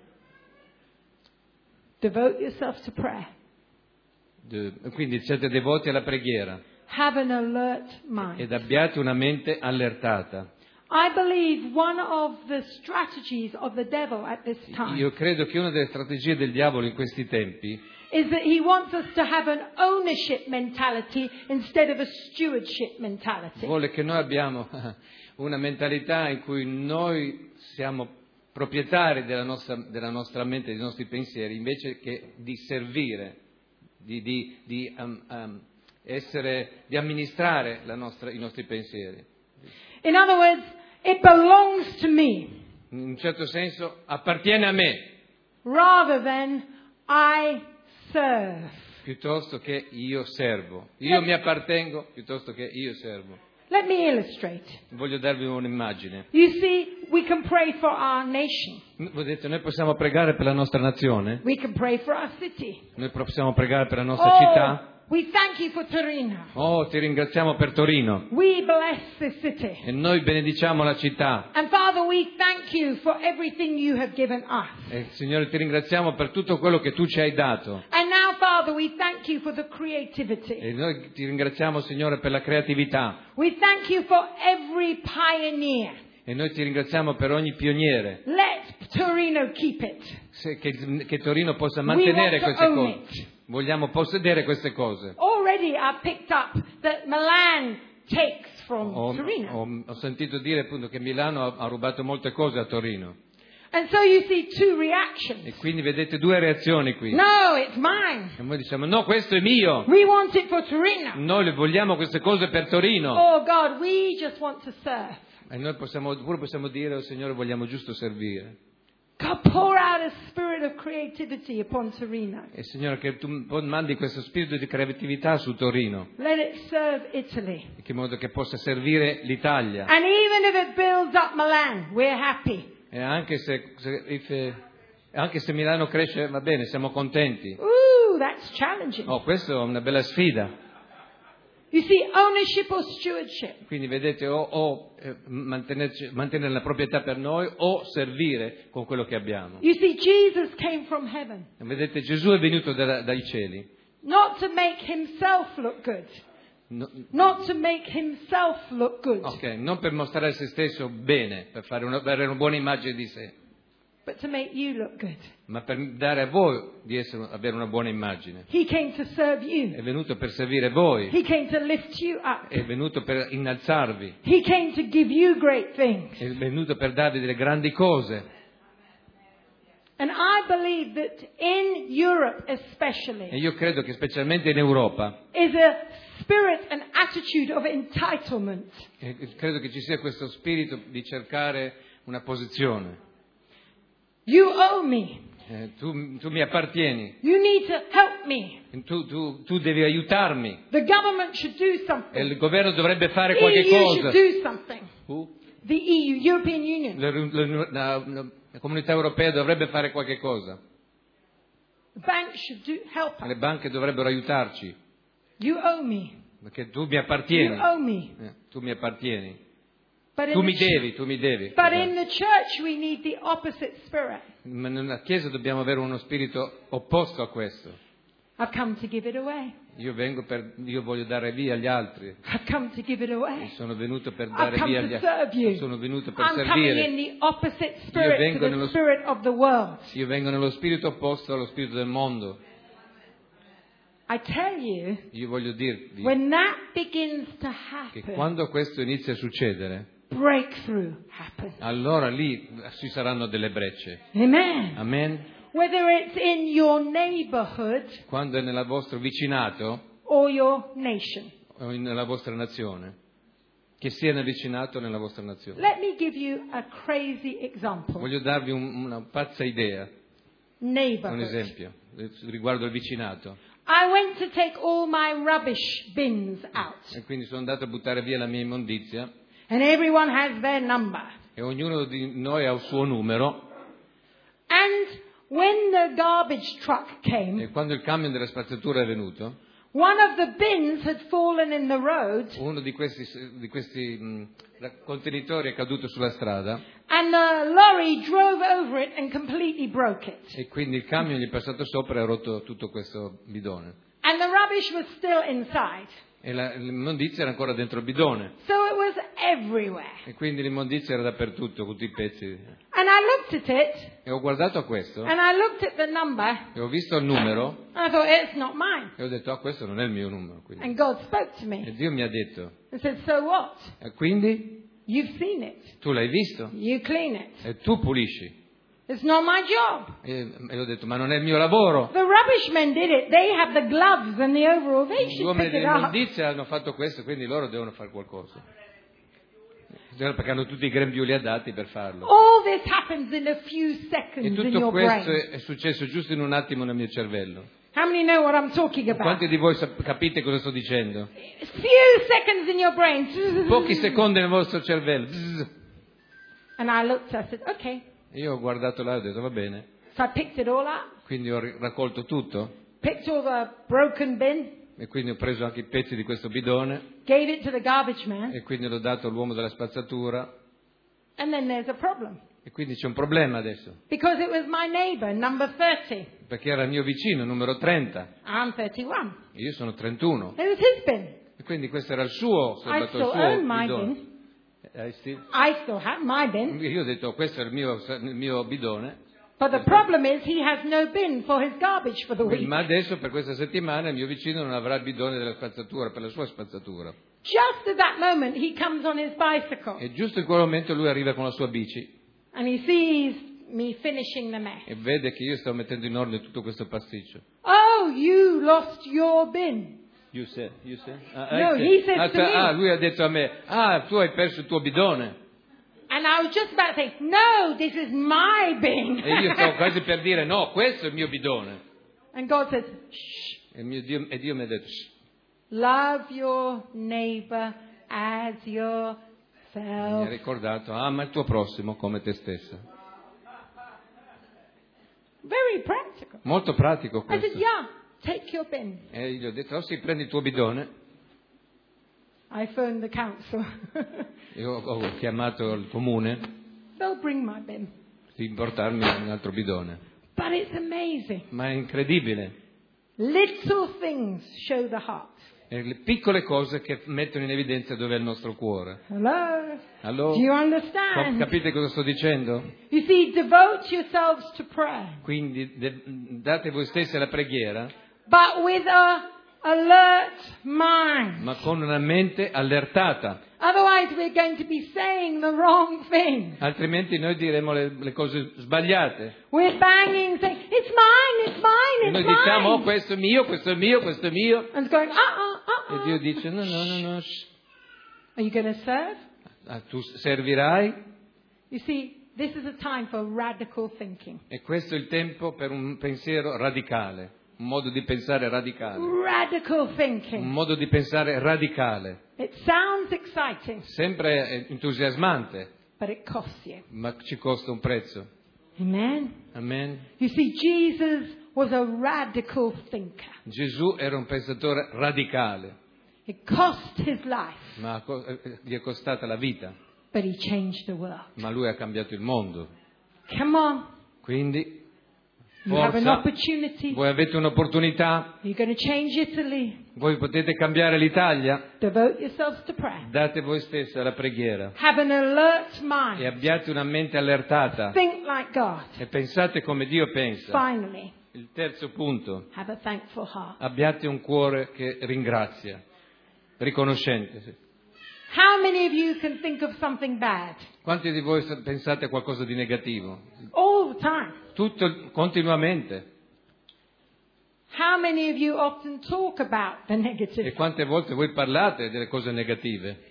Devote yourself to prayer. Quindi siate devoti alla preghiera Have an alert mind. ed abbiate una mente allertata. I believe one of the strategies of the devil at this time Io credo che una delle strategie del diavolo in questi tempi is that he wants us to have an ownership mentality instead of a stewardship mentality. vuole che noi abbiamo una mentalità in cui noi siamo proprietari della nostra mente, dei nostri pensieri, invece che di servire, di amministrare i nostri pensieri. In other words, it belongs to me In un certo senso appartiene a me, rather than I serve. piuttosto che io servo. Io mi appartengo piuttosto che io servo. Let me illustrate. Voglio darvi un'immagine. You see, we can pray for our nation. Vedete, noi possiamo pregare per la nostra nazione, We can pray for our city. noi possiamo pregare per la nostra città, We thank you for Torino. Oh, ti ringraziamo per Torino. We bless this city. E noi benediciamo la città. And Father, we thank you for everything you have given us. E Signore, ti ringraziamo per tutto quello che tu ci hai dato. And now, Father, we thank you for the creativity. E noi ti ringraziamo, Signore, per la creatività. We thank you for every pioneer. E noi ti ringraziamo per ogni pioniere. Let Torino keep it. Che Torino possa mantenere want to queste own cose. it. Vogliamo possedere queste cose. Already I've picked up that Milan takes from Torino. Ho sentito dire appunto che Milano ha rubato molte cose a Torino. And so you see two reactions. E quindi vedete due reazioni qui. No, it's mine. E noi diciamo, no, questo è mio. We want it for Torino. Noi vogliamo queste cose per Torino. Oh God, we just want to serve. E noi possiamo dire, oh Signore, vogliamo giusto servire. God, pour out a spirit of creativity upon Torino. E Signore, che tu mandi questo spirito di creatività su Torino, Let it serve Italy. in che modo che possa servire l'Italia. And even if it builds up Milan, we're happy. E anche se Milano cresce, va bene, siamo contenti. Ooh, that's challenging. Oh, questa è una bella sfida. You see, ownership or stewardship. Quindi vedete, mantenere la proprietà per noi o servire con quello che abbiamo. You see, Jesus came from heaven, E vedete, Gesù è venuto dai cieli. not to make himself look good. No, Not to make himself look good, ok, non per mostrare se stesso bene, per avere una buona immagine di sé, but to make you look good. ma per dare a voi di avere una buona immagine. He came to serve you. È venuto per servire voi, He came to lift you up. è venuto per innalzarvi, He came to give you great things. è venuto per darvi delle grandi cose. And I believe that in Europe E especially io credo che specialmente in Europa, is a spirit and attitude of entitlement. credo che ci sia questo spirito di cercare una posizione. You owe me. Tu mi appartieni, You need to help me. tu devi aiutarmi. The government should do E something. il governo dovrebbe fare The qualche EU cosa. should do something. Uh, The EU, European Union. La comunità europea dovrebbe fare qualche cosa. The bank should help Le us. banche dovrebbero aiutarci, You owe me. perché tu mi You appartieni. owe me. Tu mi appartieni. But in, Tu mi the, devi, tu mi devi. but in the church we need the opposite spirit. Ma nella Chiesa dobbiamo avere uno spirito opposto a questo. I've come to give it away. Io voglio dare via agli altri. I've come to give it away. Sono venuto per I've dare come via to agli serve altri. you. Sono venuto per I'm coming in servire. the opposite spirit vengo to the nello- spirit of the world. Io vengo nello spirito opposto allo spirito del mondo. I tell you, Io voglio dirvi when that begins to che happen, quando questo inizia a succedere, breakthrough happens. allora lì ci saranno delle brecce. Amen. Amen? Whether it's in your neighborhood Quando è nel vostro vicinato or your nation. o nella vostra nazione, che sia nel vicinato o nella vostra nazione. Let me give you a crazy example. Voglio darvi una pazza idea, un Neighborhood. esempio riguardo il vicinato. I went to take all my rubbish bins out, E quindi sono andato a buttare via la mia immondizia and everyone has their number. e ognuno di noi ha il suo numero. And when the garbage truck came, E quando il camion della spazzatura è venuto, one of the bins had fallen in the road, uno di questi contenitori è caduto sulla strada and the lorry drove over it and completely broke it. e quindi il camion gli è passato sopra e ha rotto tutto questo bidone. And the rubbish was still inside. E l'immondizia era ancora dentro il bidone. So it was everywhere. E quindi l'immondizia era dappertutto, con tutti i pezzi. And I looked at it, E ho guardato a questo and I looked at the number, e ho visto il numero and I thought, it's not mine. e ho detto, questo non è il mio numero. Quindi. And God spoke to E me Dio mi ha detto, and said, so what? e quindi You've seen it. tu l'hai visto You clean it. e tu pulisci. It's not my job. E ho detto, ma non è il mio lavoro. The rubbish men did it. They have the gloves and the overall. They Gli should uomini pick it up. dell'immondizia hanno fatto questo, quindi loro devono fare qualcosa. Perché hanno tutti i grembiuli adatti per farlo. All this happens in a few E seconds in tutto your questo brain. è successo giusto in un attimo nel mio cervello. How many know what I'm talking about? Quanti di voi capite cosa sto dicendo? Few seconds in your brain. Pochi secondi nel vostro cervello. Bzz. And I looked, I said, okay. Io ho guardato là e ho detto, va bene. So I picked it all up. Quindi ho raccolto tutto, Picked all the broken bin. E quindi ho preso anche i pezzi di questo bidone gave it to the garbage man, e quindi l'ho dato all'uomo della spazzatura. and then there's a problem. E quindi c'è un problema adesso, Because it was my neighbor, number 30. perché era il mio vicino, numero 30, I'm 31. e io sono 31. It was his bin. E quindi questo era il suo, I salvato il still suo own my bidone. bin. Sì. I still have my bin. Io ho detto, questo è il mio bidone, But the problem is he has no bin for his garbage for the week. ma adesso per questa settimana il mio vicino non avrà il bidone della spazzatura, per la sua spazzatura. Just at that moment, he comes on his bicycle E giusto in quel momento lui arriva con la sua bici and he sees me finishing the mess. e vede che io sto mettendo in ordine tutto questo pasticcio. Oh, you lost your bin. You say? No, he said to me. Lui ha detto a me, tu hai perso il tuo bidone. And I was just about to say, no, this is my bin. E io stavo quasi per dire, no, questo è il mio bidone. And God says, shh, E Dio mi ha detto, "Shh." love your neighbor as Mi yourself. ha ricordato, ama il tuo prossimo come te stessa. Very practical. Molto pratico I said, questo. yeah, take your bin. E gli ho detto, sì, prendi il tuo bidone. I phoned the council. Io ho chiamato il comune They'll bring my bin. di portarmi un altro bidone. But it's amazing. Ma è incredibile. Little things show the heart. E le piccole cose che mettono in evidenza dove è il nostro cuore. Hello? Allora, Do you understand? capite cosa sto dicendo? You see, devote yourselves to prayer, Quindi date voi stessi alla preghiera, but with a alert mind. ma con una mente allertata. Otherwise, we're going to be saying the wrong thing. Altrimenti noi diremo le cose sbagliate. We're banging, saying, it's mine, it's mine, E it's noi diciamo, mine. questo è mio, questo è mio, questo è mio. And it's going, E Dio dice, no, shh. Are you going to serve? Tu servirai. You see, this is a time for radical thinking. E questo è il tempo per un pensiero radicale, un modo di pensare radicale. Radical Un thinking. modo di pensare radicale. It sounds exciting, Sempre entusiasmante, but it costs you. ma ci costa un prezzo. Amen. Amen. You see, Jesus was a radical thinker. Gesù era un pensatore radicale, It cost his life, ma gli è costata la vita, but he changed the world. ma lui ha cambiato il mondo. Come on. Quindi, You have an forza, opportunity. voi avete un'opportunità, You're going to change Italy. voi potete cambiare l'Italia, Devote yourselves to prayer. date voi stessi alla preghiera Have an alert e mind. abbiate una mente allertata Think like God. e pensate come Dio pensa. Finally, Il terzo punto, have a thankful heart. abbiate un cuore che ringrazia, riconoscente. Sì. How many of you can think of something bad? Quanti di voi pensate a qualcosa di negativo? All the time. Continuamente. How many of you often talk about the E negative? quante volte voi parlate delle cose negative?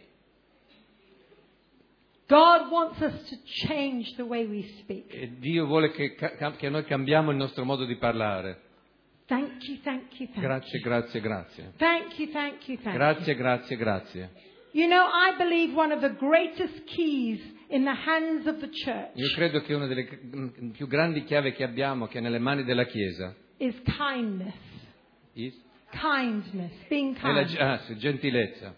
God wants us to change the way we speak. E Dio vuole che noi cambiamo il nostro modo di parlare. Thank you, thank you, thank Grazie, you. grazie, grazie. Thank you, thank you, thank Grazie, grazie, grazie. you. You know, I believe one of the greatest keys in the hands of the church Io credo che una delle più grandi chiavi che abbiamo, che è nelle mani della Chiesa, is kindness. is- Kindness, being è la kind. sì, gentilezza.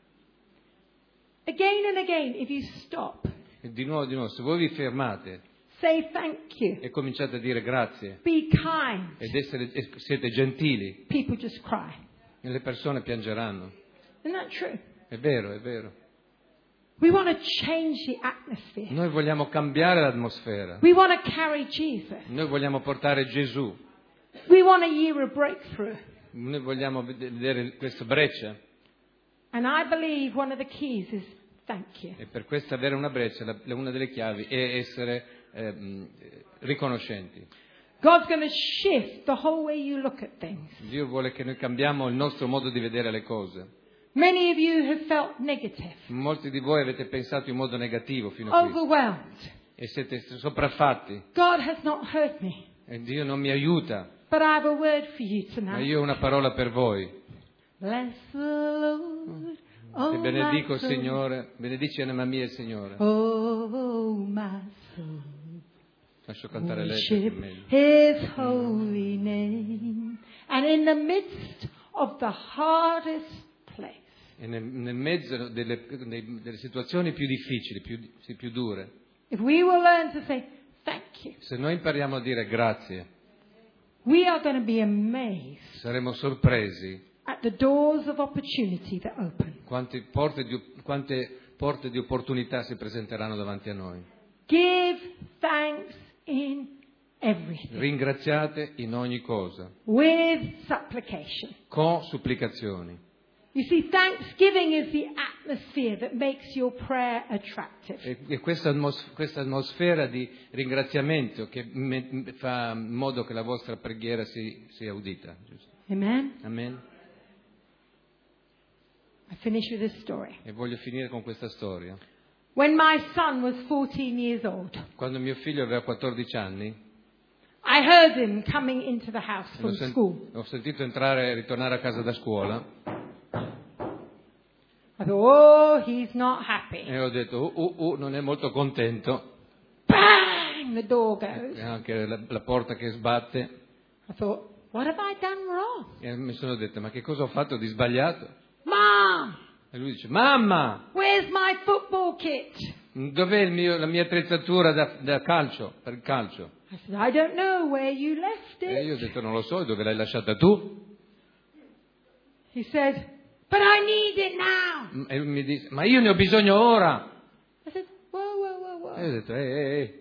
Again and again, if you stop, E di nuovo, se voi vi fermate say thank you, e cominciate a dire grazie be kind, e siete gentili, people just cry. e le persone piangeranno. Isn't that true? È vero, è vero. We want to change the atmosphere. Noi vogliamo cambiare l'atmosfera. We want to carry Jesus. Noi vogliamo portare Gesù. We want a year of breakthrough. Noi vogliamo vedere questa breccia. And I believe one of the keys is thank you. E per questo avere una breccia, una delle chiavi è essere riconoscenti. God's going to shift the whole way you look at things. Dio vuole che noi cambiamo il nostro modo di vedere le cose. Many of you have felt negative, Molti di voi avete pensato in modo negativo fino a qui overwhelmed. e siete sopraffatti. God has not hurt me, E Dio non mi aiuta, but I have a word for you ma tonight. io ho una parola per voi. Bless the Lord, oh Ti benedico, my soul. Signore, benedici anima mia, Signore. Oh my soul, Lascio cantare lei, worship perché è meglio. His holy name. And in the midst of the hardest place, E nel mezzo delle situazioni più difficili, più dure, if we will learn to say thank you, se noi impariamo a dire grazie, we are going to be amazed saremo sorpresi at the doors of opportunity that open. quante porte di opportunità si presenteranno davanti a noi. Give thanks in everything, Ringraziate in ogni cosa, with supplication. con supplicazioni. You see, thanksgiving is the atmosphere that makes your prayer attractive. E questa atmosfera di ringraziamento che fa in modo che la vostra preghiera sia udita. Giusto? Amen? Amen. I finish with this story. E voglio finire con questa storia. When my son was 14 years old, Quando mio figlio aveva 14 anni, I heard him coming into the house from school. ho sentito entrare e ritornare a casa da scuola I thought, oh, he's not happy. e ho detto, non è molto contento. Bang! The door goes. E anche la porta che sbatte. I thought, what have I done wrong? E mi sono detto, ma che cosa ho fatto di sbagliato? Mom, E lui dice, mamma, where's my football kit? dov'è la mia attrezzatura da calcio, per il calcio? I said, I don't know where you left E io ho it. detto, non lo so, dove l'hai lasciata tu? He said, but I need it now. E lui mi disse, ma io ne ho bisogno ora. I said, whoa. E io ho detto, ehi.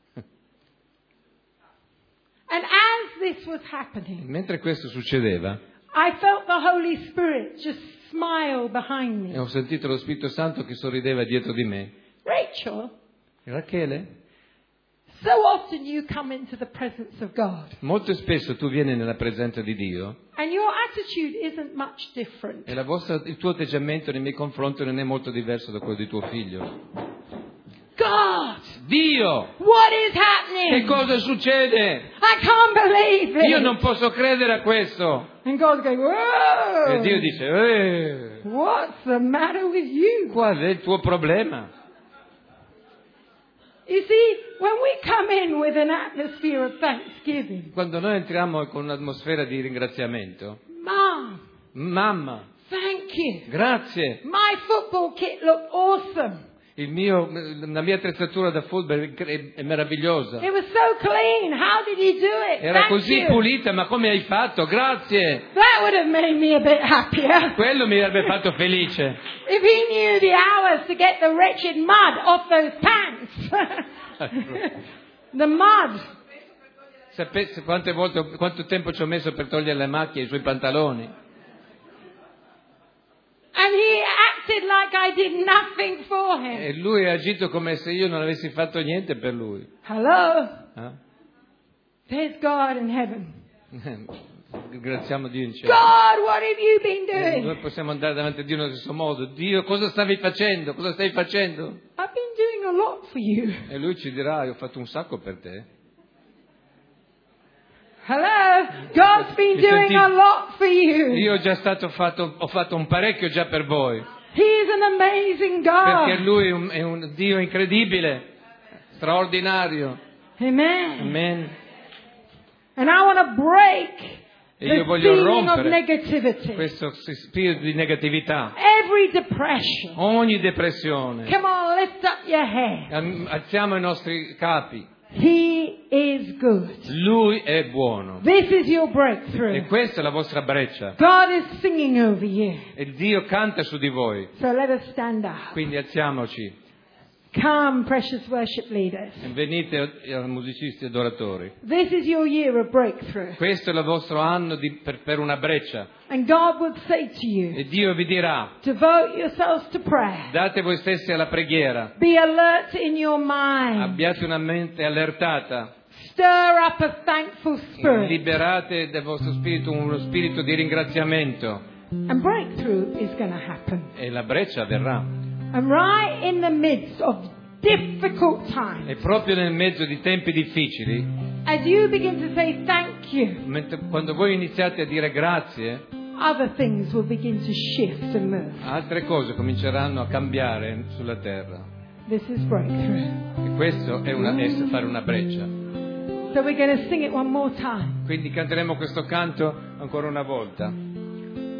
And as this was happening, Mentre questo succedeva, I felt the Holy Spirit just smile behind e me. ho sentito lo Spirito Santo che sorrideva dietro di me. Rachel, Rachele, so often you come into the presence of God molto spesso tu vieni nella presenza di Dio and your attitude isn't much different. e il tuo atteggiamento nei miei confronti non è molto diverso da quello di tuo figlio. God, Dio, what is che happening? cosa succede? I can't believe it. Io non posso credere a questo. And God's going, whoa. E Dio dice, What's the matter with you? qual è il tuo problema? You see, when we come in with an atmosphere of thanksgiving, Quando noi entriamo con un'atmosfera di ringraziamento, Mom, mamma, thank you. grazie, My football kit looked awesome. la mia attrezzatura da football è meravigliosa. It was so clean. How did you do it? Era Thank così you. pulita, ma come hai fatto? Grazie. That would have made me a bit happier. Quello mi avrebbe fatto felice. If he knew the hours to get the wretched mud off those pants. The mud. Sapesse quanto tempo ci ho messo per togliere le macchie ai suoi pantaloni. And he acted like I did nothing for him. E lui ha agito come se io non avessi fatto niente per lui. Hello? Eh? There's God in heaven. Ringraziamo Dio in cielo. God, what have you been doing? Noi possiamo andare davanti a Dio nello stesso modo. Dio, cosa stavi facendo? Cosa stai facendo? I've been doing a lot for you. E lui ci dirà, io ho fatto un sacco per te. Hello? God's been doing a lot for you. Io ho fatto un parecchio già per voi. He's an amazing God. Perché lui è un Dio incredibile, straordinario. Amen. Amen. And I want to break E the io voglio feeling of rompere negativity. questo spirito di negatività. Every depression. Ogni depressione. Come on, lift up your head. Alziamo i nostri capi. He is good. Lui è buono. This is your E breakthrough. questa è la vostra breccia. God is singing over you. E Dio canta su di voi. So let us stand up. Quindi alziamoci. Come, precious worship leaders. E venite musicisti adoratori. This is your year of breakthrough. Questo è il vostro anno per una breccia. And God would say to you, E Dio vi dirà, devote yourselves to prayer. date voi stessi alla preghiera. Be alert in your mind. Abbiate una mente allertata. Stir up a thankful spirit. Liberate dal vostro spirito uno spirito di ringraziamento. And breakthrough is going to happen. E la breccia avverrà. And right in the midst of difficult times, E proprio nel mezzo di tempi difficili, as you begin to say thank you, quando voi iniziate a dire grazie, other things will begin to shift and move. altre cose cominceranno a cambiare sulla terra. This is breakthrough. E questo è fare una breccia. So we're going to sing it one more time. Quindi canteremo questo canto ancora una volta.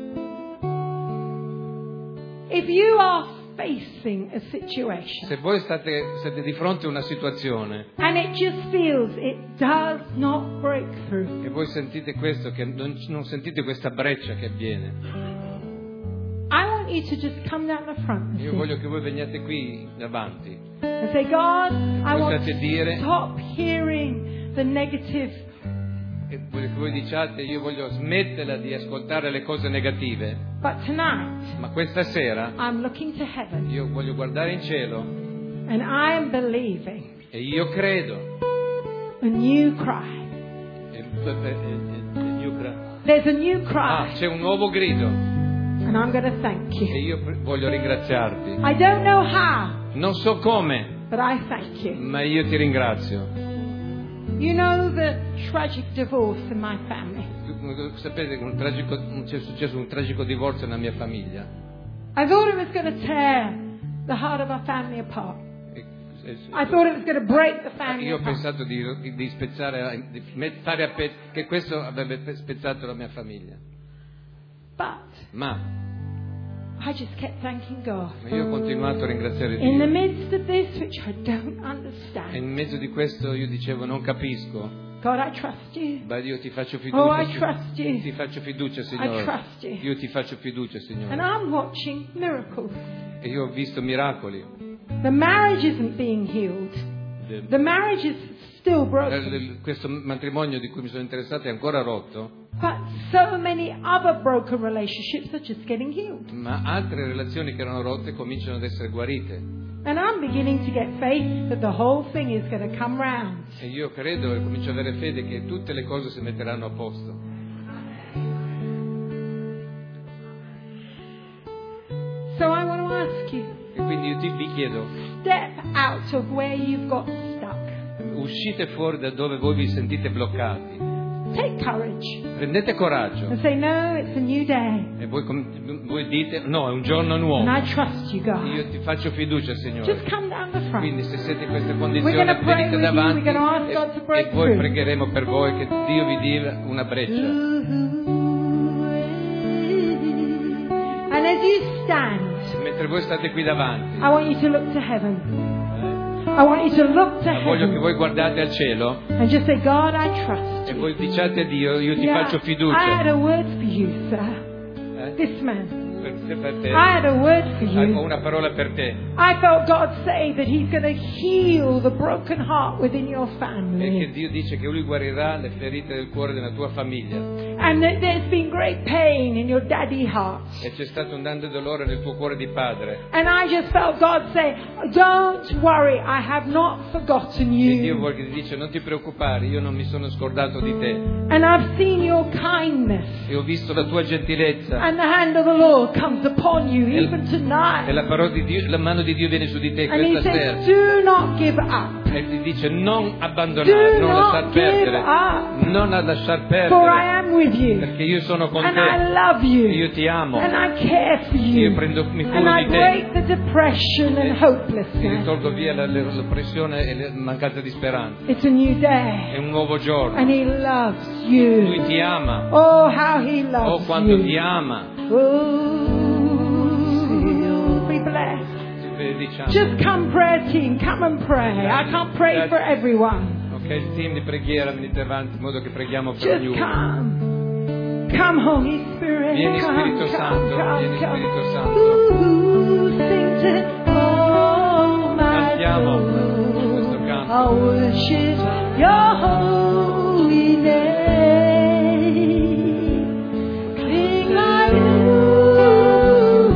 If you are facing a situation Se voi siete di fronte a una situazione and it just feels it does not break through, e voi sentite questo, che non sentite questa breccia che avviene, I want you to just come down the front io voglio che voi veniate qui davanti and say, God, I want possiate dire, to stop hearing the negative. e voglio che voi diciate, io voglio smetterla di ascoltare le cose negative, But tonight, ma questa sera I'm looking to heaven io voglio guardare in cielo and I am believing e io credo. a new cry. There's a new cry C'è un nuovo grido and I'm going to thank e you. io voglio ringraziarti. I don't know how, Non so come, but I thank you. ma io ti ringrazio. You know the tragic divorce in my family. Sapete che c'è successo un tragico divorzio nella mia famiglia. I thought it was going to tear the heart of our family apart. I thought it was going to break the family Io ho apart. pensato di spezzare, fare a pezzi, che questo avrebbe spezzato la mia famiglia. But Ma I just kept thanking God. io ho continuato a ringraziare In the Dio. midst of this, which I don't E understand, in mezzo di questo io dicevo non capisco. God, I trust you. Ma io ti faccio Oh, fiducia. I trust you. Ti faccio fiducia, I Signore. trust you. Io ti faccio fiducia, And Signore. I'm watching miracles. E io ho visto miracoli. The marriage isn't being healed. The marriage is still broken. Questo matrimonio di cui mi sono interessato è ancora rotto, But so many other broken relationships are just getting healed. ma altre relazioni che erano rotte cominciano ad essere guarite. And I'm beginning to get faith that the whole thing is going to come round. E io credo e comincio ad avere fede che tutte le cose si metteranno a posto. So I want to ask you, E quindi io vi chiedo, step out of where you've got stuck. uscite fuori da dove voi vi sentite bloccati. Take courage Prendete coraggio. and say, no, it's a new day. E voi dite, no, è un giorno nuovo. And I trust you, God. Io ti faccio fiducia, Just Signore. come down the front. Quindi se siete in queste We're condizioni, gonna pray venite with you, davanti we're gonna ask God to break e poi through. pregheremo per voi che Dio vi dia una breccia. And as you stand, Mentre voi state qui davanti, I want you to look to heaven. I want you to look to voglio che heaven voi guardate al cielo and just say, God, I trust e you. voi diciate a Dio, io ti Yeah, faccio I had fiducia. a word for you, sir. This man. Per te. I had a word for Ho you. una parola per te. I felt God say that He's going to heal the broken heart within your E che family. Dio dice che Lui guarirà le ferite del cuore della tua famiglia. And that there's been great pain in your daddy heart. E c'è stato un grande dolore nel tuo cuore di padre. And I just felt God say, don't worry, I have not forgotten E Dio you. ti dice, non ti preoccupare, io non mi sono scordato di te. And I've seen your kindness. E ho visto la tua gentilezza. And the hand of the Lord comes upon you even E tonight. la parola di Dio, la mano di Dio viene su di te And He questa says, sera. do not give up. E ti dice non abbandonare, Do non lasciar not give perdere. up. Non lasciar For I perdere. am with you. Perché io sono con And I te. love you. Io ti amo. And I care for Io you. mi And curo I di te. break the depression and Ti hopelessness. tolgo via l'oppressione e la mancanza di speranza. It's a new È day. un nuovo giorno. And He loves Lui you. ti ama. Oh, how He Oh, loves quanto ti you. ama. Oh, be blessed. Diciamo. Just come, prayer team. Come and pray. I can't pray for everyone. Ok, il team di preghiera, venite avanti in modo che preghiamo per Just ognuno. come. Come, Holy Spirit. Vieni, Come, Spirito come, Santo, come, vieni, come. Spirito Santo. Ooh, sing to all my Cantiamo soul. questo canto. I worship your holy name. Sing like you.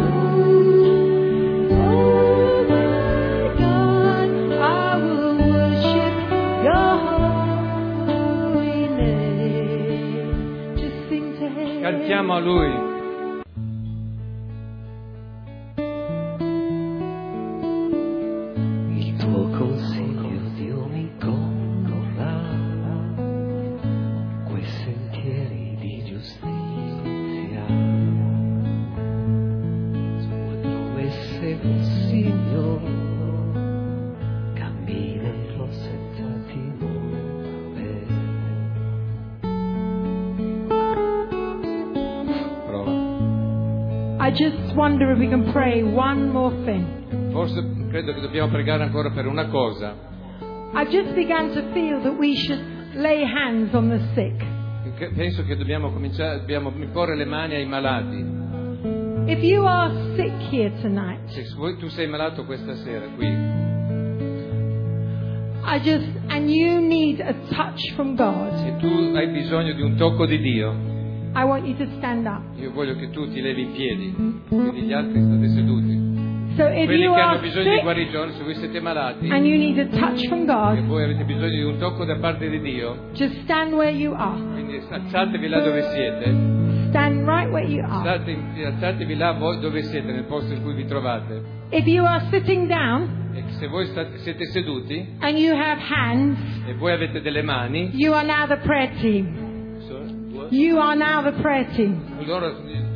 Oh my God, I will worship your holy name. Just sing to him. Cantiamo a Lui. Il tuo consiglio, Dio, mi condurrà quei sentieri di giustizia, dove se consiglio camminerò senza timore. Prova. I just wonder if we can pray one more thing. Forse credo che dobbiamo pregare ancora per una cosa. I just began to feel that we should lay hands on the sick. Penso che dobbiamo porre le mani ai malati. If you are sick here tonight, Se tu sei malato questa sera qui, and you need a touch from God, se tu hai bisogno di un tocco di Dio, I want you to stand up. io voglio che tu ti levi in piedi, quindi gli altri state seduti. So if Quelli you che hanno are bisogno di sick guarigione, se voi siete malati and you need a touch from e God, voi avete bisogno di un tocco da parte di Dio, just stand where you are. quindi alzatevi là dove siete, Stand right where you are. alzatevi là voi dove siete, nel posto in cui vi trovate. If you are sitting down E se voi siete seduti and you have hands, e voi avete delle mani, you are now the prayer team. You are now the prayer team. allora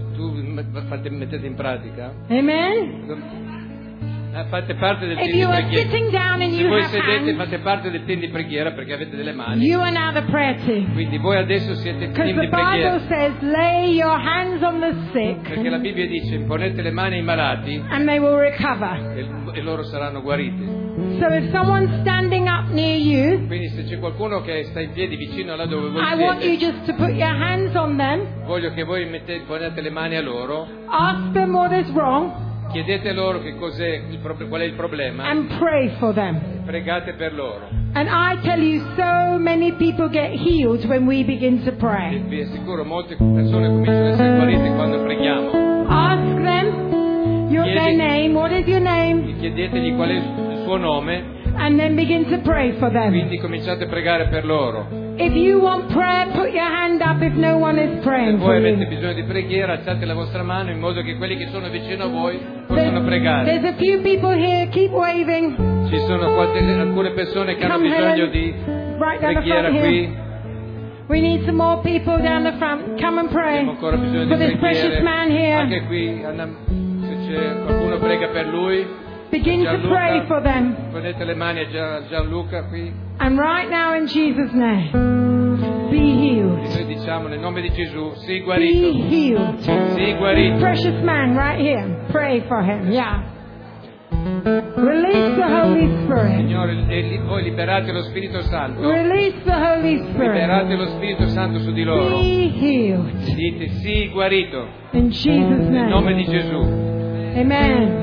mettete in pratica. Amen? Fate parte del If team di you are preghiera. sitting down and Se you voi have sedete hands, fate parte del team di preghiera perché avete delle mani. you are now the prayer team. Quindi voi adesso siete il Because team the di preghiera. Bible says, lay your hands on the sick Perché la Bibbia dice imponete le mani ai malati and they will recover. e loro saranno guariti. So if someone's standing up near you, Quindi se c'è qualcuno che sta in piedi vicino a là dove voi I want you siete, just to put your hands on them, voglio che voi ponete le mani a loro, ask them what is wrong, chiedete loro che cos'è qual è il problema, and pray for them. pregate per loro. And I tell you, so many people get healed when we begin to E pray. vi assicuro molte persone cominciano ad essere guarite quando preghiamo. Ask them their name, what is your name, Chiedetegli qual è il suo nome, and then begin to pray for them. quindi cominciate a pregare per loro. If you want prayer, put your hand up if no one is Se praying voi for avete you. bisogno di preghiera, alzate la vostra mano in modo che quelli che sono vicino a voi possano pregare. There's a few people here, keep waving. Ci sono alcune persone che hanno Come bisogno Helen, di right down the preghiera front here. qui. We need some more people down the front. Come and pray Abbiamo ancora bisogno for di this precious preghiere. man here. Anche qui, se c'è qualcuno prega per lui. Begin to pray for them. Ponete le mani a Gianluca qui. And right now in Jesus' name, be E healed. noi diciamo nel nome di Gesù, sii Be guarito. healed. Sii guarito. Precious man right here. Pray for him. Yeah. Release the Holy Spirit. Signore, voi liberate lo Spirito Santo. Release the Holy Spirit. Liberate lo Spirito Santo su di loro. Be healed. Dite sii guarito. In Jesus' Nel nome name. di Gesù. Amen.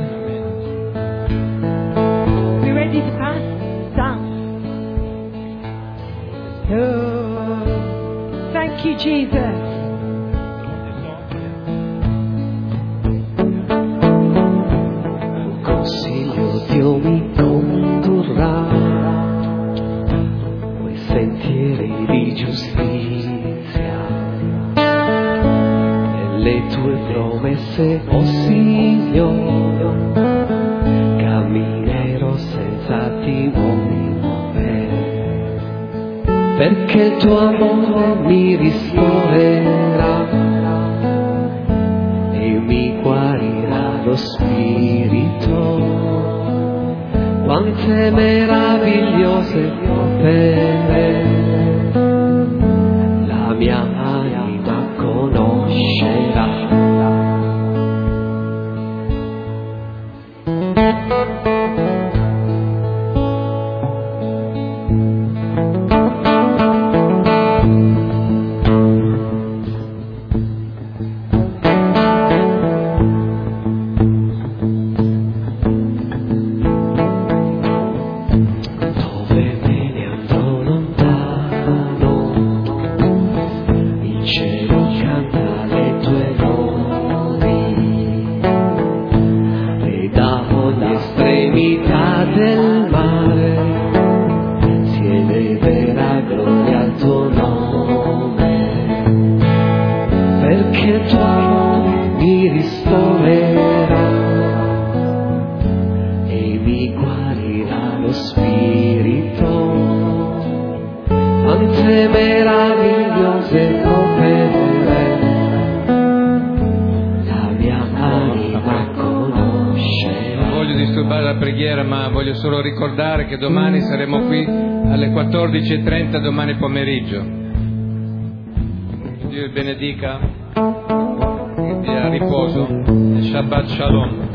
We ready to pass? Done. Oh, thank you, Jesus. Consiglio Dio mi condurrà quei sentieri di giustizia e le tue promesse, oh Signore, camminerò senza timore, perché il tuo amore mi ristorerà e mi guarirà lo spirito. Quante meravigliose opere la mia anima conoscerà. Solo ricordare che domani saremo qui alle 14:30 domani pomeriggio. Dio benedica. a riposo e Shabbat Shalom.